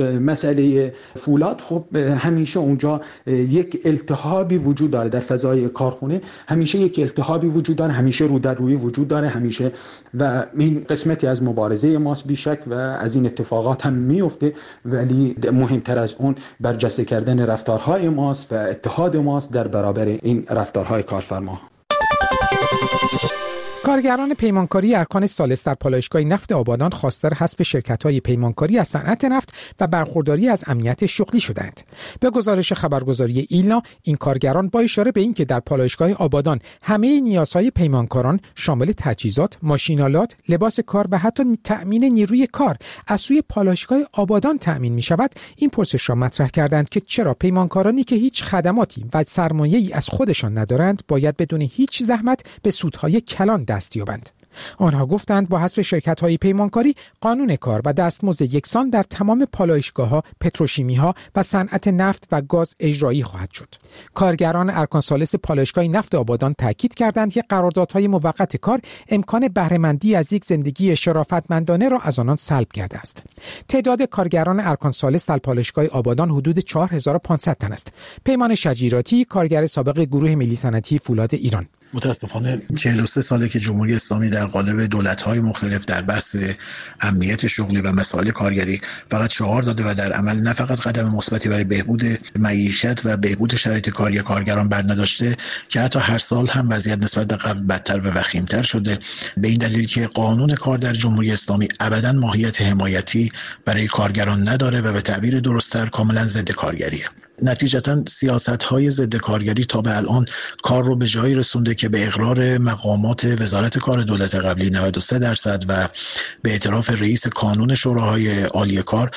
مسئله فولاد خب همیشه اونجا یک التهابی وجود داره در فضای کارخونه، همیشه یک التهابی وجود داره، همیشه رو در روی وجود داره همیشه و این قسمتی از مبارزه ماست بیشک و از این اتفاقات هم میفته، ولی مهمتر از اون برجسته کردن رفتارهای ماست و اتحاد ماست در برابر این رفتارهای کارفرما. کارگران پیمانکاری ارکان ثالث در پالایشگاه نفت آبادان خواستار حذف شرکت‌های پیمانکاری از صنعت نفت و برخورداری از امنیت شغلی شدند. به گزارش خبرگزاری ایلنا، این کارگران با اشاره به اینکه در پالایشگاه آبادان همه نیازهای پیمانکاران شامل تجهیزات، ماشین‌آلات، لباس کار و حتی تأمین نیروی کار از سوی پالایشگاه آبادان تأمین می‌شود، این پرسش را مطرح کردند که چرا پیمانکارانی که هیچ خدماتی و سرمایه‌ای از خودشان ندارند باید بدون هیچ زحمت به سودهای کلان دست یابند. آنها گفتند با حذف شرکت‌های پیمانکاری قانون کار و دستمزد یکسان در تمام پالایشگاه‌ها، پتروشیمی‌ها و صنعت نفت و گاز اجرایی خواهد شد. کارگران ارکان ثالث پالایشگاه نفت آبادان تاکید کردند که قراردادهای موقت کار امکان بهره‌مندی از یک زندگی شرافتمندانه را از آنان سلب کرده است. تعداد کارگران ارکان ثالث در پالایشگاه آبادان حدود 4500 تن است. پیمان شجیراتی، کارگر سابق گروه ملی صنعتی فولاد ایران: متاسفانه 43 ساله که جمهوری اسلامی در قالب دولت‌های مختلف در بحث امنیت شغلی و مسائل کارگری فقط شعار داده و در عمل نه فقط قدم مثبتی برای بهبود معیشت و بهبود شرایط کاری کارگران برنداشته، که حتی هر سال هم وضعیت نسبت به قبل بدتر و وخیم‌تر شده، به این دلیل که قانون کار در جمهوری اسلامی ابداً ماهیت حمایتی برای کارگران نداره و به تعبیر درست‌تر کاملاً ضد کارگریه. نتیجتاً سیاست‌های ضد کارگری تا به الان کار رو به جایی رسونده که به اقرار مقامات وزارت کار دولت قبلی 93% و به اعتراف رئیس کانون شوراهای عالی کار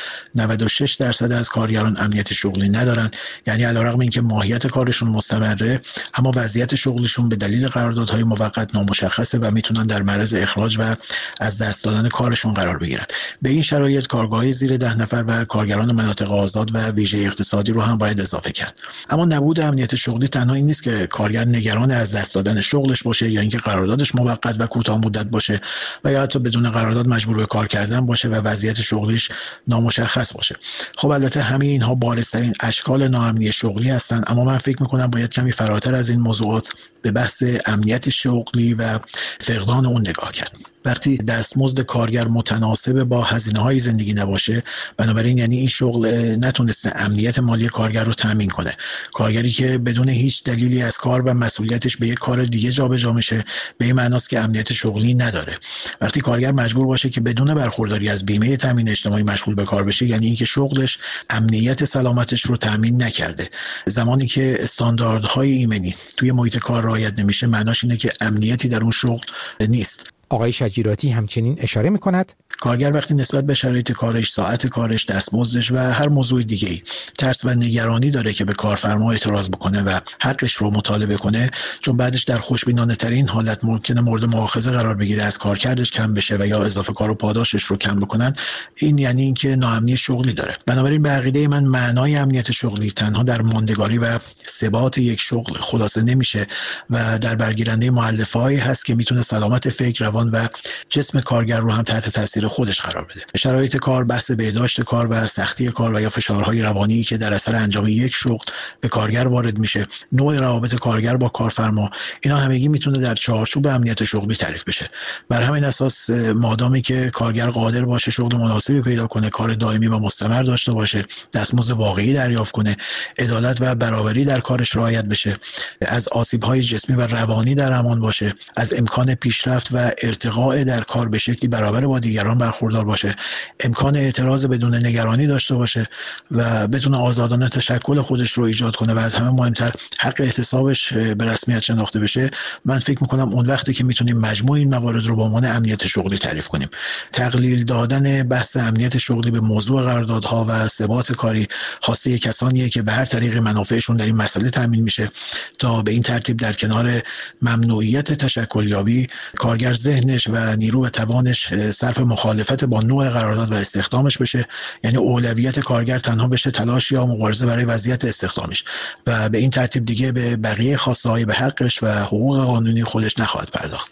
96% از کارگران امنیت شغلی ندارن. یعنی علیرغم اینکه ماهیت کارشون مستمره، اما وضعیت شغلیشون به دلیل قراردادهای موقت نامشخصه و میتونن در معرض اخراج و از دست دادن کارشون قرار بگیرن. به این شرایط کارگاه‌های زیر 10 نفر و کارگران مناطق آزاد و ویژه اقتصادی رو هم باید اضافه کرد. اما نبود امنیت شغلی تنها این نیست که کارگر نگران از دست دادن شغلش باشه یا اینکه قراردادش موقت و کوتاه مدت باشه و یا حتی بدون قرارداد مجبور به کار کردن باشه و وضعیت شغلیش نامشخص باشه. خب البته همه اینها بارزترین اشکال ناامنی شغلی هستن، اما من فکر می‌کنم باید کمی فراتر از این موضوعات به بحث امنیت شغلی و فقدان اون نگاه کرد. وقتی دستمزد کارگر متناسب با هزینه‌های زندگی نباشه، بنابراین یعنی این شغل نتونسته امنیت مالی کارگر رو تامین کنه. کارگری که بدون هیچ دلیلی از کار و مسئولیتش به یک کار دیگه جابجا میشه، به این معناست که امنیت شغلی نداره. وقتی کارگر مجبور باشه که بدون برخورداری از بیمه تامین اجتماعی مشغول به کار بشه، یعنی اینکه شغلش امنیت سلامتش رو تامین نکرده. زمانی که استانداردهای ایمنی توی محیط کار رعایت نمیشه، معناش اینه که امنیتی در اون شغل نیست. آقای شجیراتی همچنین اشاره می‌کند کارگر وقتی نسبت به شرایط کارش، ساعت کارش، دستمزدش و هر موضوع دیگه‌ای ترس و نگرانی داره که به کارفرما اعتراض بکنه و حقش رو مطالبه کنه، چون بعدش در خوشبینانه‌ترین حالت ممکنه مورد مؤاخذه قرار بگیره، از کارکردش کم بشه و یا اضافه کار و پاداشش رو کم بکنن، این یعنی اینکه ناامنی شغلی داره. بنابراین به عقیده من معنای امنیت شغلی تنها در ماندگاری و ثبات یک شغل خلاصه نمیشه و در برگیرنده مؤلفه‌ای هست که میتونه سلامت فکر، روان و جسم کارگر رو هم تحت تاثیر خودش قرار بده. شرایط کار، بحث بهداشت کار و سختی کار و یا فشارهای روانی که در اثر انجام یک شغل به کارگر وارد میشه، نوع روابط کارگر با کارفرما، اینا همگی میتونه در چارچوب امنیت شغلی تعریف بشه. بر همین اساس مادامی که کارگر قادر باشه شغل مناسبی پیدا کنه، کار دائمی و مستمر داشته باشه، دستمزد واقعی دریافت کنه، عدالت و برابری در کارش رعایت بشه، از آسیب‌های جسمی و روانی در امان باشه، از امکان پیشرفت و ارتقاء در کار به شکلی برابر با دیگران برخوردار باشه، امکان اعتراض بدون نگرانی داشته باشه و بتونه آزادانه تشکل خودش رو ایجاد کنه و از همه مهمتر حق احتسابش به رسمیت شناخته بشه، من فکر میکنم اون وقتی که میتونیم مجموع این موارد رو به عنوان امنیت شغلی تعریف کنیم. تقلیل دادن بحث امنیت شغلی به موضوع قراردادها و ثبات کاری خواسته کسانیه که به هر طریق منافعشون در این مسئله تامین میشه تا به این ترتیب در کنار ممنوعیت تشکل یابی، کارگر ذهنش و نیرو و توانش صرف مخالفت با نوع قرارداد و استخدامش بشه، یعنی اولویت کارگر تنها بشه تلاش یا مبارزه برای وضعیت استخدامش و به این ترتیب دیگه به بقیه خواسته‌های به حقش و حقوق قانونی خودش نخواهد پرداخت.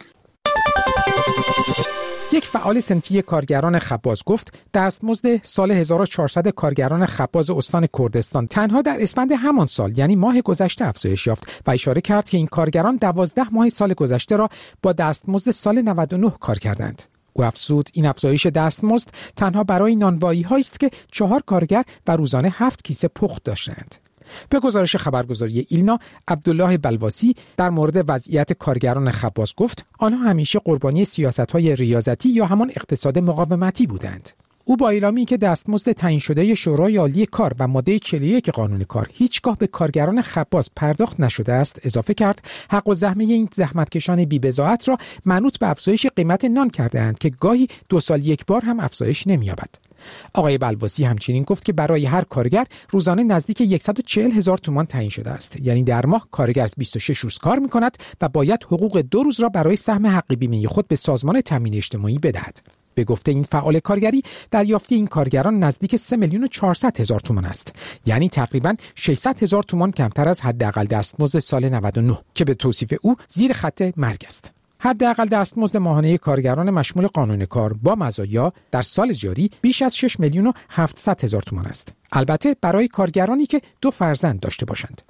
یک فعال صنفی کارگران خباز گفت دستمزد سال 1400 کارگران خباز استان کردستان تنها در اسفند همان سال یعنی ماه گذشته افزایش یافت و اشاره کرد که این کارگران 12 ماه سال گذشته را با دستمزد سال 99 کار کردند. او افزود این افزایش دستمزد تنها برای نانوایی هایی است که 4 کارگر و روزانه 7 کیسه پخت داشتند. به گزارش خبرگزاری ایلنا، عبدالله بلواسی در مورد وضعیت کارگران خباز گفت آنها همیشه قربانی سیاست‌های ریاضتی یا همان اقتصاد مقاومتی بودند. او با اعلامی که دستمزد تعیین شده شورای عالی کار و ماده 41 قانون کار هیچگاه به کارگران خباز پرداخت نشده است اضافه کرد حق و زحمه این زحمتکشان بی‌بضاعت را منوط به افزایش قیمت نان کرده‌اند که گاهی 2 سال یک بار هم افزایش نمی‌یابد. آقای بلواسی همچنین گفت که برای هر کارگر روزانه نزدیک 140,000 تومان تعیین شده است، یعنی در ماه کارگر 26 روز کار می‌کند و باید حقوق 2 روز را برای سهم حق بیمه خود به سازمان تامین اجتماعی بدهد. به گفته این فعال کارگری، دریافت این کارگران نزدیک 3,400,000 تومان است، یعنی تقریباً 600,000 تومان کمتر از حداقل دستمزد سال 99 که به توصیف او زیر خط مرگ است. حداقل دستمزد ماهانه کارگران مشمول قانون کار با مزایا در سال جاری بیش از 6,700,000 تومان است. البته برای کارگرانی که 2 فرزند داشته باشند.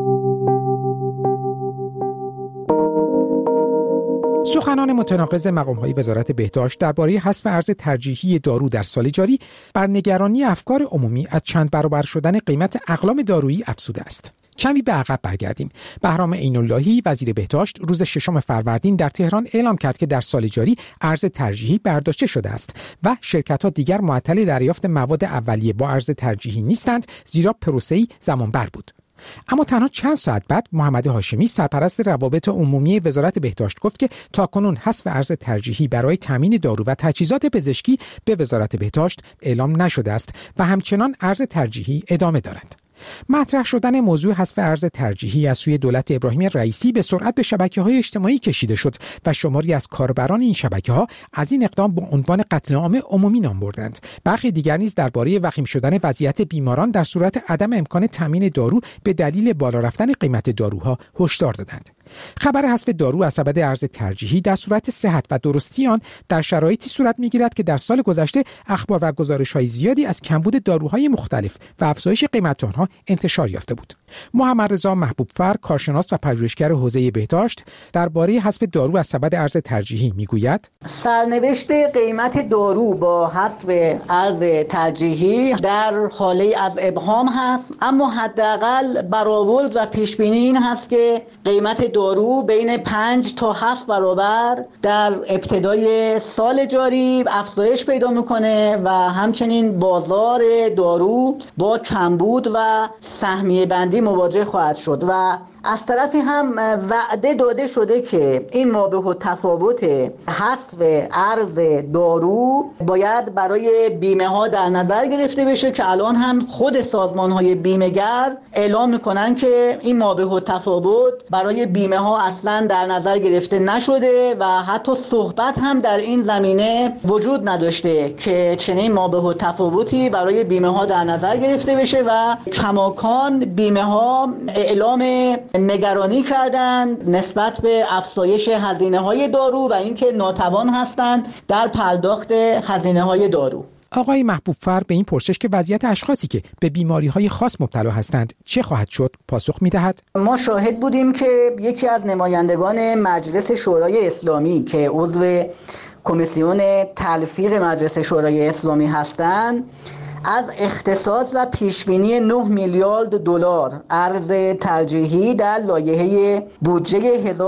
سخنان متناقض مقام‌های وزارت بهداشت درباره حذف ارز ترجیحی دارو در سال جاری بر نگرانی افکار عمومی از چند برابر شدن قیمت اقلام دارویی افزوده است. کمی به عقب برگردیم. بهرام عین‌اللهی وزیر بهداشت روز 6 فروردین در تهران اعلام کرد که در سال جاری ارز ترجیحی برداشته شده است و شرکت‌ها دیگر معطل دریافت مواد اولیه با ارز ترجیحی نیستند، زیرا پروسه‌ای زمانبر بود. اما تنها چند ساعت بعد محمد هاشمی سرپرست روابط عمومی وزارت بهداشت گفت که تاکنون حذف ارز ترجیحی برای تامین دارو و تجهیزات پزشکی به وزارت بهداشت اعلام نشده است و همچنان ارز ترجیحی ادامه دارد. مطرح شدن موضوع حذف ارز ترجیحی از سوی دولت ابراهیم رئیسی به سرعت به شبکه‌های اجتماعی کشیده شد و شماری از کاربران این شبکه‌ها از این اقدام با عنوان قتل عام عمومی نام بردند. برخی دیگر نیز درباره وخیم شدن وضعیت بیماران در صورت عدم امکان تامین دارو به دلیل بالا رفتن قیمت داروها هشدار دادند. خبر حذف دارو از سبد ارز ترجیحی در صورت صحت و درستی آن در شرایطی صورت می‌گیرد که در سال گذشته اخبار و گزارش‌های زیادی از کمبود داروهای مختلف و افزایش قیمت آنها انتشار یافته بود. محمد رضا محبوبفر، کارشناس و پژوهشگر حوزه بهداشت، درباره حذف دارو از سبد ارز ترجیحی میگوید: سرنوشت قیمت دارو با حذف ارز ترجیحی در حاله از ابهام هست، اما حداقل برآورد و پیشبینی این هست که قیمت دارو بین 5 تا 7 برابر در ابتدای سال جاری افزایش پیدا میکنه و همچنین بازار دارو با کمبود و سهمیه بندی مواجه خواهد شد و از طرفی هم وعده داده شده که این مابه التفاوت حذف ارز دارو باید برای بیمه ها در نظر گرفته بشه که الان هم خود سازمان های بیمه گر اعلام میکنن که این مابه التفاوت برای بیمه ها اصلا در نظر گرفته نشده و حتی صحبت هم در این زمینه وجود نداشته که چنین مابه التفاوتی برای بیمه ها در نظر گرفته بشه و کماکان بیمه ها اعلام نگرانی کردند نسبت به افزایش هزینه های دارو و اینکه ناتوان هستند در پرداخت هزینه های دارو. آقای محبوبفر به این پرسش که وضعیت اشخاصی که به بیماری‌های خاص مبتلا هستند چه خواهد شد پاسخ می‌دهد: ما شاهد بودیم که یکی از نمایندگان مجلس شورای اسلامی که عضو کمیسیون تلفیق مجلس شورای اسلامی هستند از اختصاص و پیشبینی 9 میلیارد دلار ارز ترجیحی در لایحه بودجه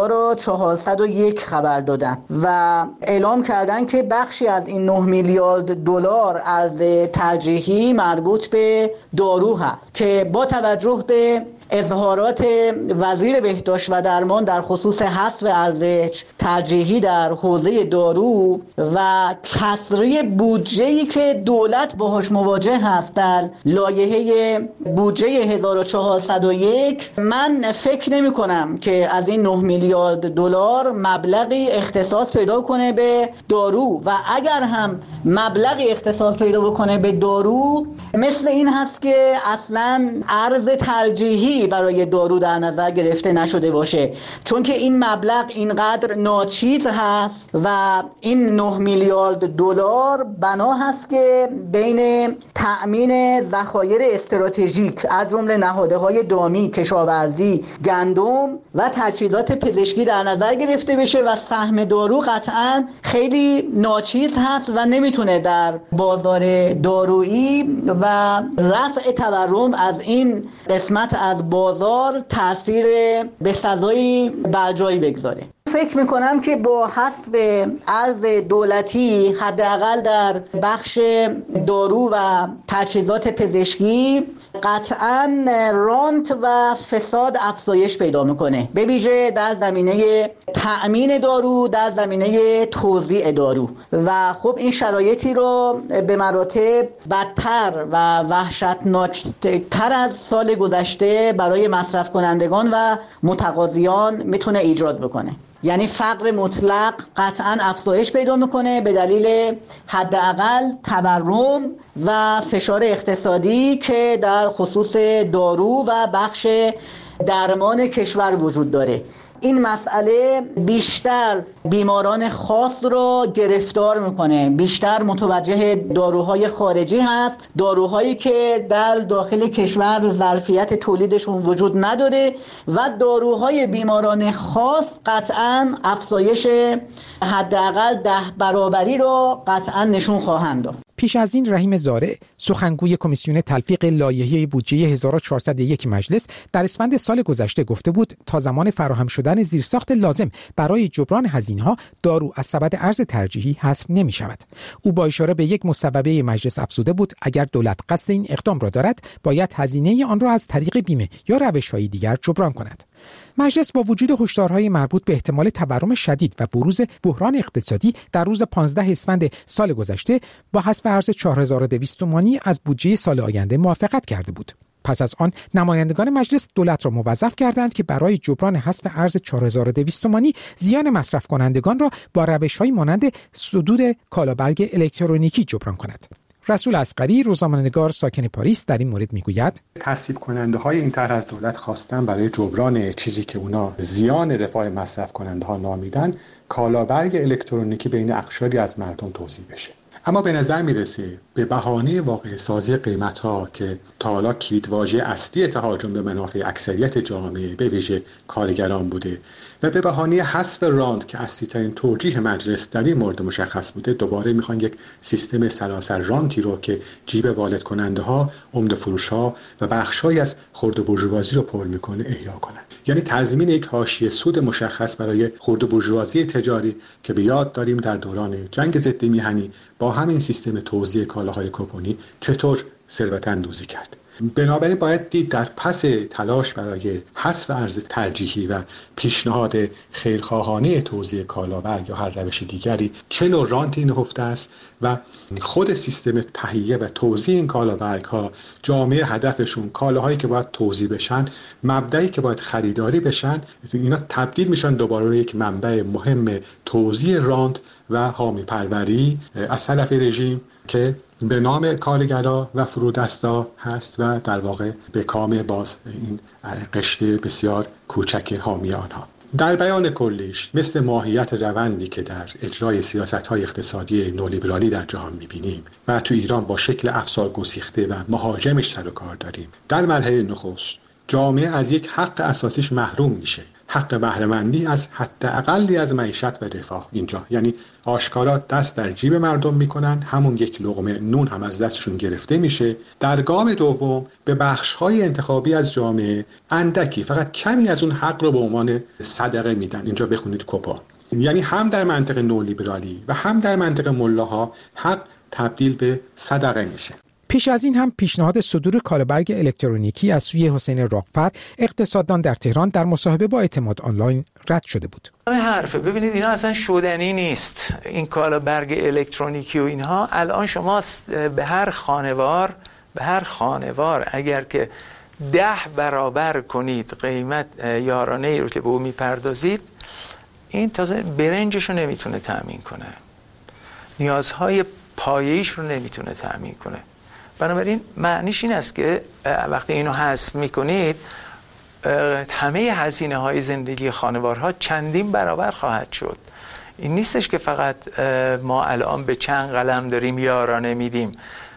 1401 خبر دادند و اعلام کردند که بخشی از این 9 میلیارد دلار ارز ترجیحی مربوط به دارو هست که با توجه به اظهارات وزیر بهداشت و درمان در خصوص حذف ارز ترجیحی در حوزه دارو و کسری بودجه‌ای که دولت باهاش مواجه هست در لایحه بودجه 1401 من فکر نمی کنم که از این 9 میلیارد دلار مبلغی اختصاص پیدا کنه به دارو و اگر هم مبلغی اختصاص پیدا بکنه به دارو مثل این هست که اصلا ارز ترجیحی پزشکی برای دارو در نظر گرفته نشده باشه، چون که این مبلغ اینقدر ناچیز هست و این 9 میلیارد دلار بنا هست که بین تأمین ذخایر استراتژیک از جمله نهادهای دامی، کشاورزی، گندم و تجهیزات پزشکی در نظر گرفته بشه و سهم دارو قطعاً خیلی ناچیز هست و نمیتونه در بازار دارویی و رفع تورم از این قسمت از بازار تأثیر به سزایی بر جایی بگذاره. فکر میکنم که با حذف ارز دولتی حداقل در بخش دارو و تجهیزات پزشکی قطعاً رانت و فساد افزایش پیدا میکنه، به ویژه در زمینه تأمین دارو، در زمینه توزیع دارو و خب این شرایطی رو به مراتب بدتر و وحشتناکتر از سال گذشته برای مصرف کنندگان و متقاضیان میتونه ایجاد بکنه. یعنی فقر مطلق قطعاً افزایش پیدا میکنه به دلیل حداقل تورم و فشار اقتصادی که در خصوص دارو و بخش درمان کشور وجود داره. این مسئله بیشتر بیماران خاص رو گرفتار میکنه، بیشتر متوجه داروهای خارجی هست، داروهایی که در داخل کشور ظرفیت تولیدشون وجود نداره و داروهای بیماران خاص قطعاً افزایش حداقل 10 برابری رو قطعاً نشون خواهند داد. پیش از این رحیم زارع سخنگوی کمیسیون تلفیق لایحه بودجه 1401 مجلس در اسفند سال گذشته گفته بود تا زمان فراهم شدن زیرساخت لازم برای جبران هزینه‌ها دارو از سبد ارز ترجیحی حذف نمی‌شود. او با اشاره به یک مصوبه مجلس افزوده بود اگر دولت قصد این اقدام را دارد باید هزینه آن را از طریق بیمه یا روش‌های دیگر جبران کند. مجلس با وجود هشدارهای مربوط به احتمال تورم شدید و بروز بحران اقتصادی در روز 15 اسفند سال گذشته با حذف ارز 4200 تومانی از بودجه سال آینده موافقت کرده بود. پس از آن نمایندگان مجلس دولت را موظف کردند که برای جبران حذف ارز 4200 تومانی زیان مصرف کنندگان را با روش‌های مانند صدور کالابرگ الکترونیکی جبران کند. رسول اصغری روزنامه‌نگار ساکن پاریس در این مورد میگوید تصویب کننده های این طرح از دولت خواستن برای جبران چیزی که اونا زیان رفاه مصرف کننده ها نامیدن کالابرگ الکترونیکی بین اقشاری از مردم توزیع بشه. اما به نظر میرسه به بهانه واقع سازی قیمت ها که تا حالا کلیدواژه اصلی تهاجم به منافع اکثریت جامعه به ویژه کارگران بوده و به بهانه حذف راند که اصلی ترین توجیه مجلس در این مورد مشخص بوده دوباره میخوان یک سیستم سراسر رانتی رو که جیب وارد کننده ها، عمده فروش ها و بخشایی از خرد و بورژوازی رو پر میکنه احیا کنن. یعنی تضمین یک حاشیه سود مشخص برای خرد و بورژوازی تجاری که به یاد داریم در دوران جنگ ضد میهنی با همین سیستم توزیع کالاهای کوپنی چطور ثروت اندوزی کرد. بنابراین باید دید در پس تلاش برای حذف ارز ترجیحی و پیشنهاد خیرخواهانه توزیع کالابرگ یا هر روش دیگری چه نوع رانتی نهفته است و خود سیستم تهیه و توزیع این کالابرگ ها جامعه هدفشون کالاهایی که باید توزیع بشن، مبدئی که باید خریداری بشن، اینا تبدیل میشن دوباره به یک منبع مهم توزیع راند و حامی پروری از طرف رژیم که به نام کارگرا و فرودستا هست و در واقع به کام باز این قشر بسیار کوچک حامی آنها. در بیان کلیش مثل ماهیت روندی که در اجرای سیاست‌های اقتصادی نولیبرالی در جهان می‌بینیم و تو ایران با شکل افسار گسیخته و مهاجمش سر و کار داریم، در مرحله نخست جامعه از یک حق اساسیش محروم میشه، حق بهره‌مندی از حداقلی از معیشت و رفاه. اینجا یعنی آشکارا دست در جیب مردم میکنن، همون یک لقمه نون هم از دستشون گرفته میشه. در گام دوم به بخش‌های انتخابی از جامعه اندکی، فقط کمی از اون حق رو به عنوان صدقه میدن. اینجا بخونید کوپا. یعنی هم در منطق نولیبرالی و هم در منطق ملاها حق تبدیل به صدقه میشه. پیش از این هم پیشنهاد صدور کالابرگ الکترونیکی از سوی حسین راغفر اقتصاددان در تهران در مصاحبه با اعتماد آنلاین رد شده بود. حرفه ببینید اینا اصلا شدنی نیست. این کالابرگ الکترونیکی و اینها الان شما به هر خانوار اگر که 10 برابر کنید قیمت یارانه ای رو که به او میپردازید، این تازه برنجش رو نمیتونه تأمین کنه، نیازهای پایه‌ایش رو نمیتونه تأمین کنه. بنابراین معنیش این است که وقتی اینو حذف میکنید همه هزینه‌های زندگی خانوارها چندین برابر خواهد شد. این نیستش که فقط ما الان به چند قلم داریم یارانه میدیم.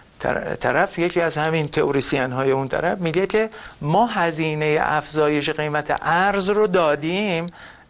طرف یکی از همین تئوریسین های اون طرف میگه که ما هزینه افزایش قیمت ارز رو دادیم،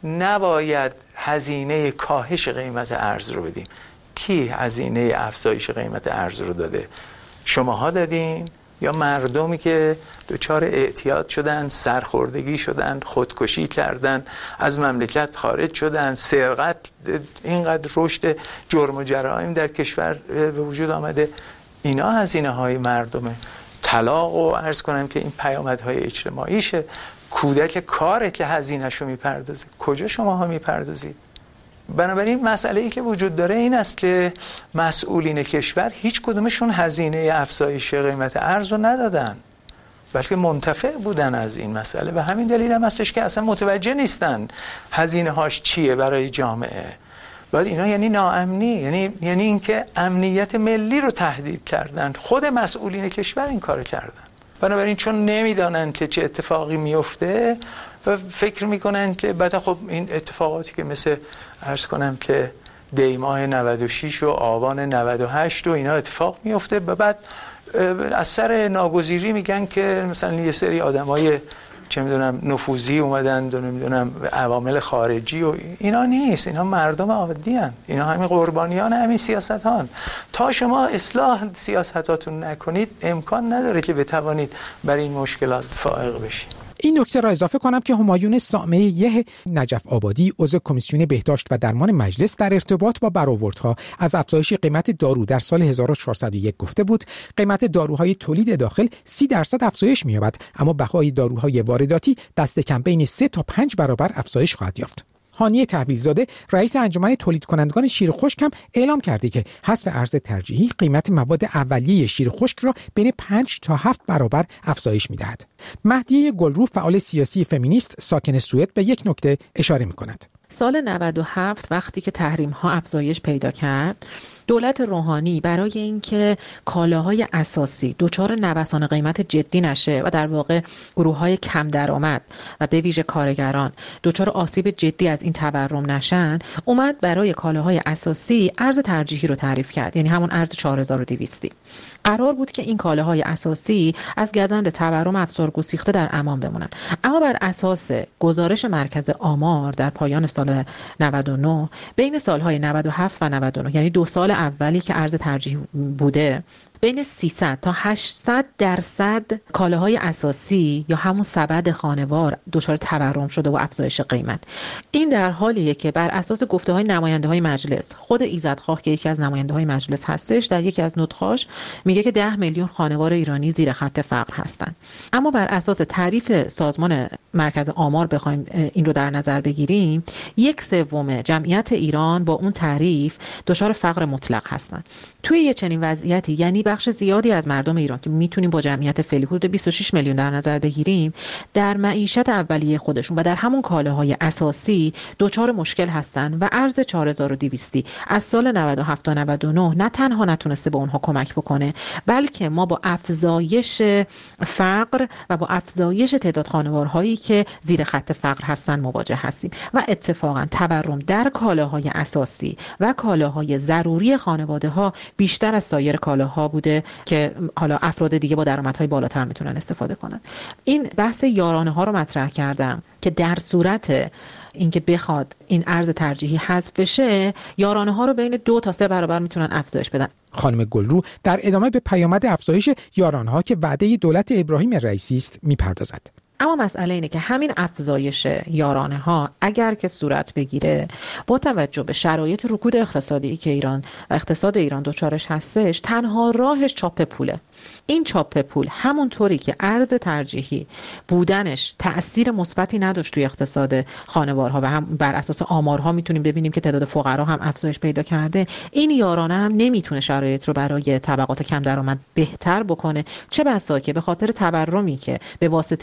نباید هزینه کاهش قیمت ارز رو بدیم. کی هزینه افزایش قیمت ارز رو داده؟ شماها دادین یا مردمی که دچار اعتیاد شدن، سرخوردگی شدن، خودکشی کردن، از مملکت خارج شدن، سرقت، اینقدر رشد جرم و جرایم در کشور به وجود آمده؟ اینا هزینه های مردمه. طلاق و عرض کنم که این پیامدهای اجتماعیشه. کودک کاره که هزینه‌شو میپردازه. کجا شماها میپردازید؟ بنابراین مسئله‌ای که وجود داره این است که مسئولین کشور هیچ کدومشون هزینه افزایش قیمت ارز رو ندادن، بلکه منتفع بودن از این مسئله. و همین دلیل هم هستش که اصلا متوجه نیستن هزینه هاش چیه برای جامعه. بعد اینا یعنی ناامنی، یعنی اینکه امنیت ملی رو تهدید کردن. خود مسئولین کشور این کارو کردن. بنابراین چون نمیدانن که چه اتفاقی میفته و فکر میکنن که بعد خب این اتفاقاتی که مثل عرض کنم که دیماه 96 و آبان 98 و اینا اتفاق میفته و بعد از سر ناگزیری میگن که مثلا یه سری آدمای چه میدونم نفوذی اومدن و نمیدونم عوامل خارجی و اینا نیست. اینا مردم عادی هن. اینا همین قربانیان همین سیاست هان. تا شما اصلاح سیاستاتون نکنید امکان نداره که بتوانید بر این مشکلات فائق بشید. این نکته را اضافه کنم که همایون سامعه نجف آبادی عضو کمیسیون بهداشت و درمان مجلس در ارتباط با برآوردها از افزایش قیمت دارو در سال 1401 گفته بود قیمت داروهای تولید داخل 30% افزایش می‌یابد، اما بهای داروهای وارداتی دست کم بین 3 تا 5 برابر افزایش خواهد یافت. هانی تحویلزاده رئیس انجمن تولید کنندگان شیر خشک هم اعلام کرده که حذف ارز ترجیحی قیمت مواد اولیه شیر خشک را بین 5 تا 7 برابر افزایش می‌دهد. مهدیه گلرو فعال سیاسی فمینیست ساکن سوئد به یک نکته اشاره می‌کند. سال 97 وقتی که تحریم‌ها افزایش پیدا کرد، دولت روحانی برای اینکه کالاهای اساسی دچار نوسان قیمت جدی نشه و در واقع گروه‌های کم درآمد و به ویژه کارگران دچار آسیب جدی از این تورم نشن، اومد برای کالاهای اساسی ارز ترجیحی رو تعریف کرد، یعنی همون ارز 4200. قرار بود که این کالاهای اساسی از گزند تورم افسار گسیخته در امان بمونن. اما بر اساس گزارش مرکز آمار در پایان سال 99 بین سالهای 97 و 99، یعنی 2 سال اولی که ارز ترجیحی بوده، بین 300 تا 800% کالاهای اساسی یا همون سبد خانوار دچار تورم شده و افزایش قیمت. این در حالیه که بر اساس گفته‌های نماینده‌های مجلس، خود ایزدخواه که یکی از نماینده‌های مجلس هستش در یکی از نطق‌هاش میگه که 10 میلیون خانوار ایرانی زیر خط فقر هستن. اما بر اساس تعریف سازمان مرکز آمار بخوایم این رو در نظر بگیریم، 1/3 جمعیت ایران با اون تعریف دچار فقر مطلق هستن. توی یه چنین وضعیتی، یعنی بخش زیادی از مردم ایران که میتونیم با جمعیت فعلی حدود 26 میلیون در نظر بگیریم، در معیشت اولیه خودشون و در همون کالاهای اساسی دچار مشکل هستن و ارز 4200 از سال 97 تا 99 نه تنها نتونسته به اونها کمک بکنه، بلکه ما با افزایش فقر و با افزایش تعداد خانوارهایی که زیر خط فقر هستن مواجه هستیم. و اتفاقا تورم در کالاهای اساسی و کالاهای ضروری خانواده ها بیشتر از سایر کالاها بوده که حالا افراد دیگه با درآمدهای بالاتر میتونن استفاده کنن. این بحث یارانه ها رو مطرح کردم که در صورت اینکه بخواد این ارز ترجیحی حذف بشه، یارانه ها رو بین 2 تا 3 برابر میتونن افزایش بدن. خانم گلرو در ادامه به پیامد افزایش یارانه ها که وعده دولت ابراهیم رئیسی است میپردازد. اما مسئله اینه که همین افزایش یارانه ها اگر که صورت بگیره، با توجه به شرایط رکود اقتصادی که ایران و اقتصاد ایران دچارش هستش، تنها راهش چاپ پوله. این چاپ پول همونطوری که ارز ترجیحی بودنش تأثیر مثبتی نداشت توی اقتصاد خانوارها و هم بر اساس آمارها میتونیم ببینیم که تعداد فقرا هم افزایش پیدا کرده، این یارانه هم نمیتونه شرایط رو برای طبقات کم درآمد بهتر بکنه، چه بسا که به خاطر تورمی که به واسطه چاپ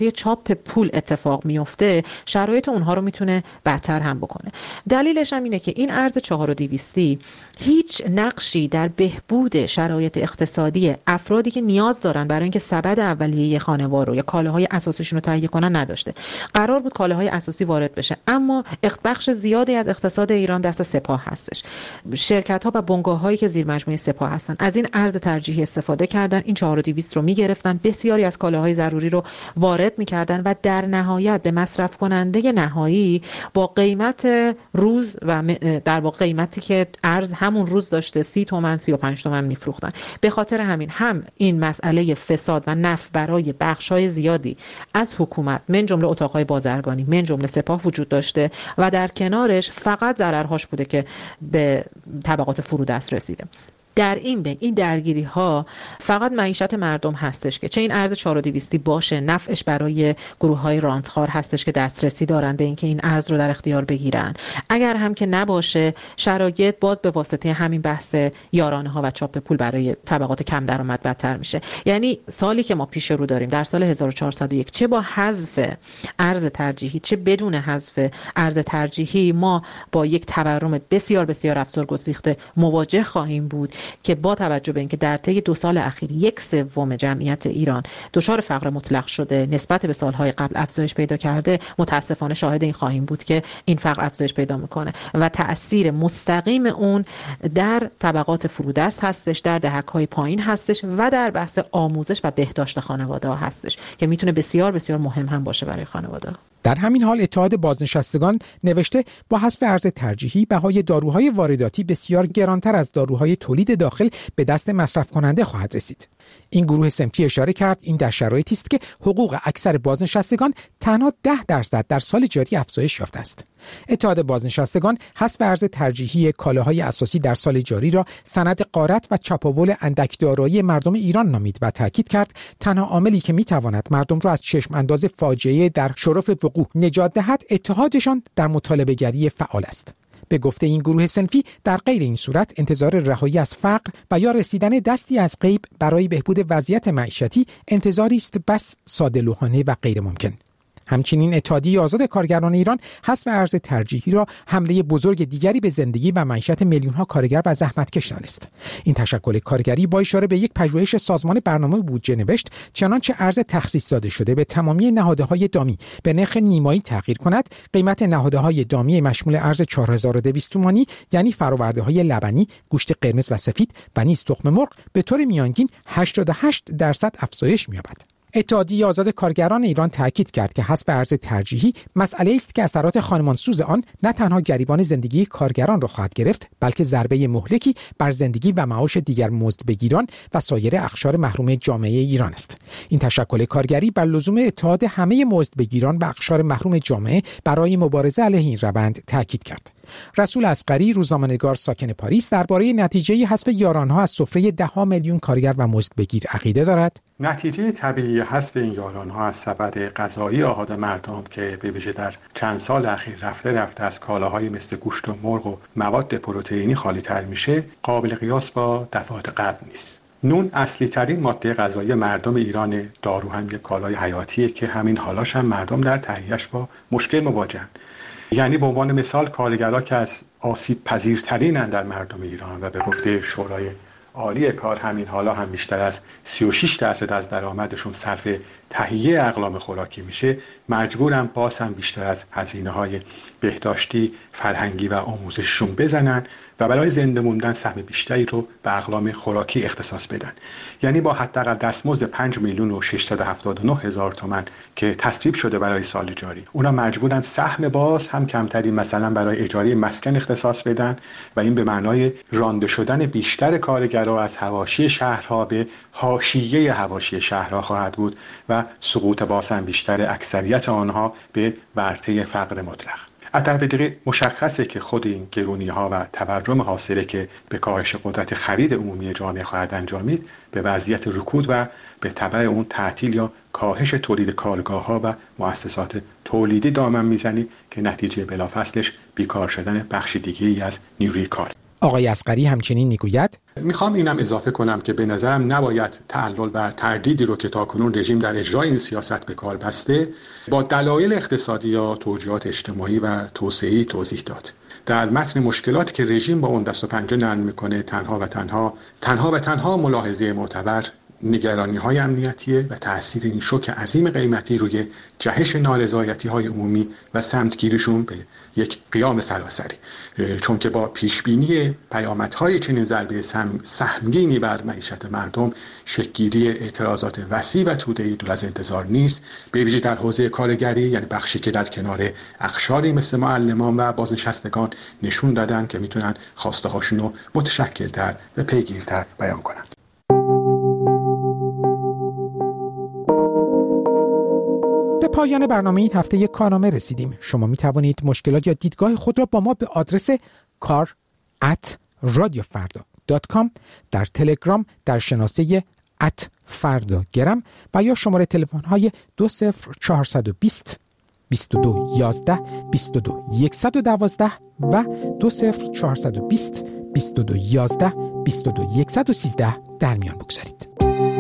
چاپ پول اتفاق میفته شرایط اونها رو میتونه بدتر هم بکنه. دلیلش هم اینه که این ارز 4200 هیچ نقشی در بهبود شرایط اقتصادی افرادی که نیاز دارن برای اینکه سبد اولیه خانوار رو یا کالاهای اساسیشون رو تهیه کنن نداشته. قرار بود کالاهای اساسی وارد بشه، اما بخش زیادی از اقتصاد ایران دست سپاه هستش. شرکت‌ها و بنگاه‌هایی که زیر مجموعه سپاه هستن از این ارز ترجیحی استفاده کردن، این 4200 رو می‌گرفتن، بسیاری از کالاهای ضروری رو وارد می‌کردن و در نهایت به مصرف کننده نهایی با قیمت روز و در واقع قیمتی که ارز همون روز داشته 30 تومن 35 تومن می‌فروختن. به خاطر همین هم این مسئله فساد و نفع برای بخش‌های زیادی از حکومت من جمله اتاق‌های بازرگانی من جمله سپاه وجود داشته و در کنارش فقط ضررهاش بوده که به طبقات فرودست رسیده. در این بین این درگیری ها فقط معیشت مردم هستش که چه این ارز 4200 باشه نفعش برای گروه های رانتخوار هستش که دسترسی دارن به اینکه این ارز رو در اختیار بگیرن، اگر هم که نباشه شرایط باز به واسطه همین بحث یارانه ها و چاپ پول برای طبقات کم درآمد بدتر میشه. یعنی سالی که ما پیش رو داریم در سال 1401 چه با حذف ارز ترجیحی چه بدون حذف ارز ترجیحی ما با یک تورم بسیار بسیار افسرگسیخته مواجه خواهیم بود که با توجه به اینکه در طی 2 سال اخیر 1/3 جمعیت ایران دچار فقر مطلق شده، نسبت به سالهای قبل افزایش پیدا کرده، متاسفانه شاهد این خواهیم بود که این فقر افزایش پیدا میکنه و تأثیر مستقیم اون در طبقات فرودست هستش، در دهک‌های پایین هستش و در بحث آموزش و بهداشت خانواده‌ها هستش که میتونه بسیار بسیار مهم هم باشه برای خانواده‌ها. در همین حال اتحاد بازنشستگان نوشته با حذف ارز ترجیحی بهای داروهای وارداتی بسیار گرانتر از داروهای تولید داخل به دست مصرف کننده خواهد رسید. این گروه صنفی اشاره کرد این در شرایطی است که حقوق اکثر بازنشستگان تنها 10% در سال جاری افزایش یافته است. اتحاد بازنشستگان حذف ارز ترجیحی کالاهای اساسی در سال جاری را سند غارت و چپاول اندک دارایی مردم ایران نامید و تاکید کرد تنها عاملی که میتواند مردم را از چشم انداز فاجعه در شرف وقوع نجات دهد اتحادشان در مطالبه گری فعال است. به گفته این گروه صنفی در غیر این صورت انتظار رهایی از فقر و یا رسیدن دستی از غیب برای بهبود وضعیت معیشتی انتظاری است بس ساده‌لوحانه و غیر ممکن. همچنین اتحادیه آزاد کارگران ایران حذف ارز ترجیحی را حمله بزرگ دیگری به زندگی و معیشت میلیون‌ها کارگر و زحمتکش دانست. این تشکل کارگری با اشاره به یک پژوهش سازمان برنامه بودجه نوشت چنانچه ارز تخصیص داده شده به تمامی نهادهای دامی به نرخ نیمایی تغییر کند، قیمت نهادهای دامی مشمول ارز 4200 تومانی یعنی فرآورده‌های لبنی، گوشت قرمز و سفید و نیز تخم مرغ به طور میانگین 88% افزایش می‌یابد. اتحادیه آزاد کارگران ایران تاکید کرد که حذف ارز ترجیحی مسئله است که اثرات خانمانسوز آن نه تنها گریبان زندگی کارگران را خواهد گرفت، بلکه ضربه مهلکی بر زندگی و معاش دیگر مزدبگیران و سایر اقشار محروم جامعه ایران است. این تشکل کارگری بر لزوم اتحاد همه مزدبگیران و اقشار محروم جامعه برای مبارزه علیه این روند تاکید کرد. رسول اصغری روزنامه‌نگار ساکن پاریس درباره نتیجه حذف یارانها از سفره 10 میلیون کارگر و مزدبگیر عقیده دارد. نتیجه طبیعی حذف این یارانها از سبد غذایی آحاد مردم که به ویژه در چند سال اخیر رفته از کالاهای مثل گوشت و مرغ و مواد پروتئینی خالی تر میشه قابل قیاس با دفعات قبل نیست. نون اصلی ترین ماده غذایی مردم ایران، دارو هم یک کالای حیاتیه که همین حالاش هم مردم در تهیه‌اش با مشکل مواجهن. یعنی به عنوان مثال کارگرها که از آسیب پذیرترینن در مردم ایران و به گفته شورای عالی کار همین حالا هم بیشتر از 36% از درآمدشون صرف تهیه اقلام خوراکی میشه، مجبورن باز هم بیشتر از هزینه‌های بهداشتی، فرهنگی و آموزششون بزنن و برای زنده موندن سهم بیشتری رو به اقلام خوراکی اختصاص بدن. یعنی با حداقل دستمزد 5,679,000 تومان که تصویب شده برای سال جاری، اونا مجبورن سهم باز هم کمتری مثلا برای اجاره مسکن اختصاص بدن و این به معنای رانده شدن بیشتر کارگرها از حواشی شهرها به حاشیه حواشی شهرها خواهد بود و سقوط باز هم بیشتر اکثریت آنها به ورطه فقر مطلق. از طرف دیگه مشخصه که خود این گرونی‌ها و تورم حاصله که به کاهش قدرت خرید عمومی جامعه خواهد انجامید به وضعیت رکود و به تبع اون تعطیل یا کاهش تولید کارگاه‌ها و مؤسسات تولیدی دامن میزنید که نتیجه بلافاصلش بیکار شدن بخش دیگه‌ای از نیروی کار. آقای اصغری همچنین میگوید میخوام اینم اضافه کنم که به نظرم نباید تعلل بر تردیدی رو که تاکنون رژیم در اجرای این سیاست به کار بسته با دلایل اقتصادی یا توجیهات اجتماعی و توسعه‌ای توضیح داد. در متن مشکلاتی که رژیم با اون دست و پنجه نرم میکنه تنها و تنها ملاحظه معتبر نگرانی‌های امنیتیه و تأثیر این شوک عظیم قیمتی روی جهش نارضایتی‌های عمومی و سمتگیریشون به یک قیام سراسری، چون که با پیشبینی پیامدهای چنین ضربه سهمگینی بر معیشت مردم شکل‌گیری اعتراضات وسیع و توده‌ای دور از انتظار نیست، به ویژه در حوزه کارگری، یعنی بخشی که در کنار اقشاری مثل معلمان و بازنشستگان نشون دادن که میتونن خواسته هاشون رو متشکل‌تر و پیگیرتر بیان کنن. به پایان برنامه این هفته یک کارنامه رسیدیم. شما می توانید مشکلات یا دیدگاه خود را با ما به آدرس kar@radiofarda.com در تلگرام در شناسه @fardagram و یا شماره تلفن های 20420 2211 22 112 و 20420 2211 22 113 در میان بگذارید.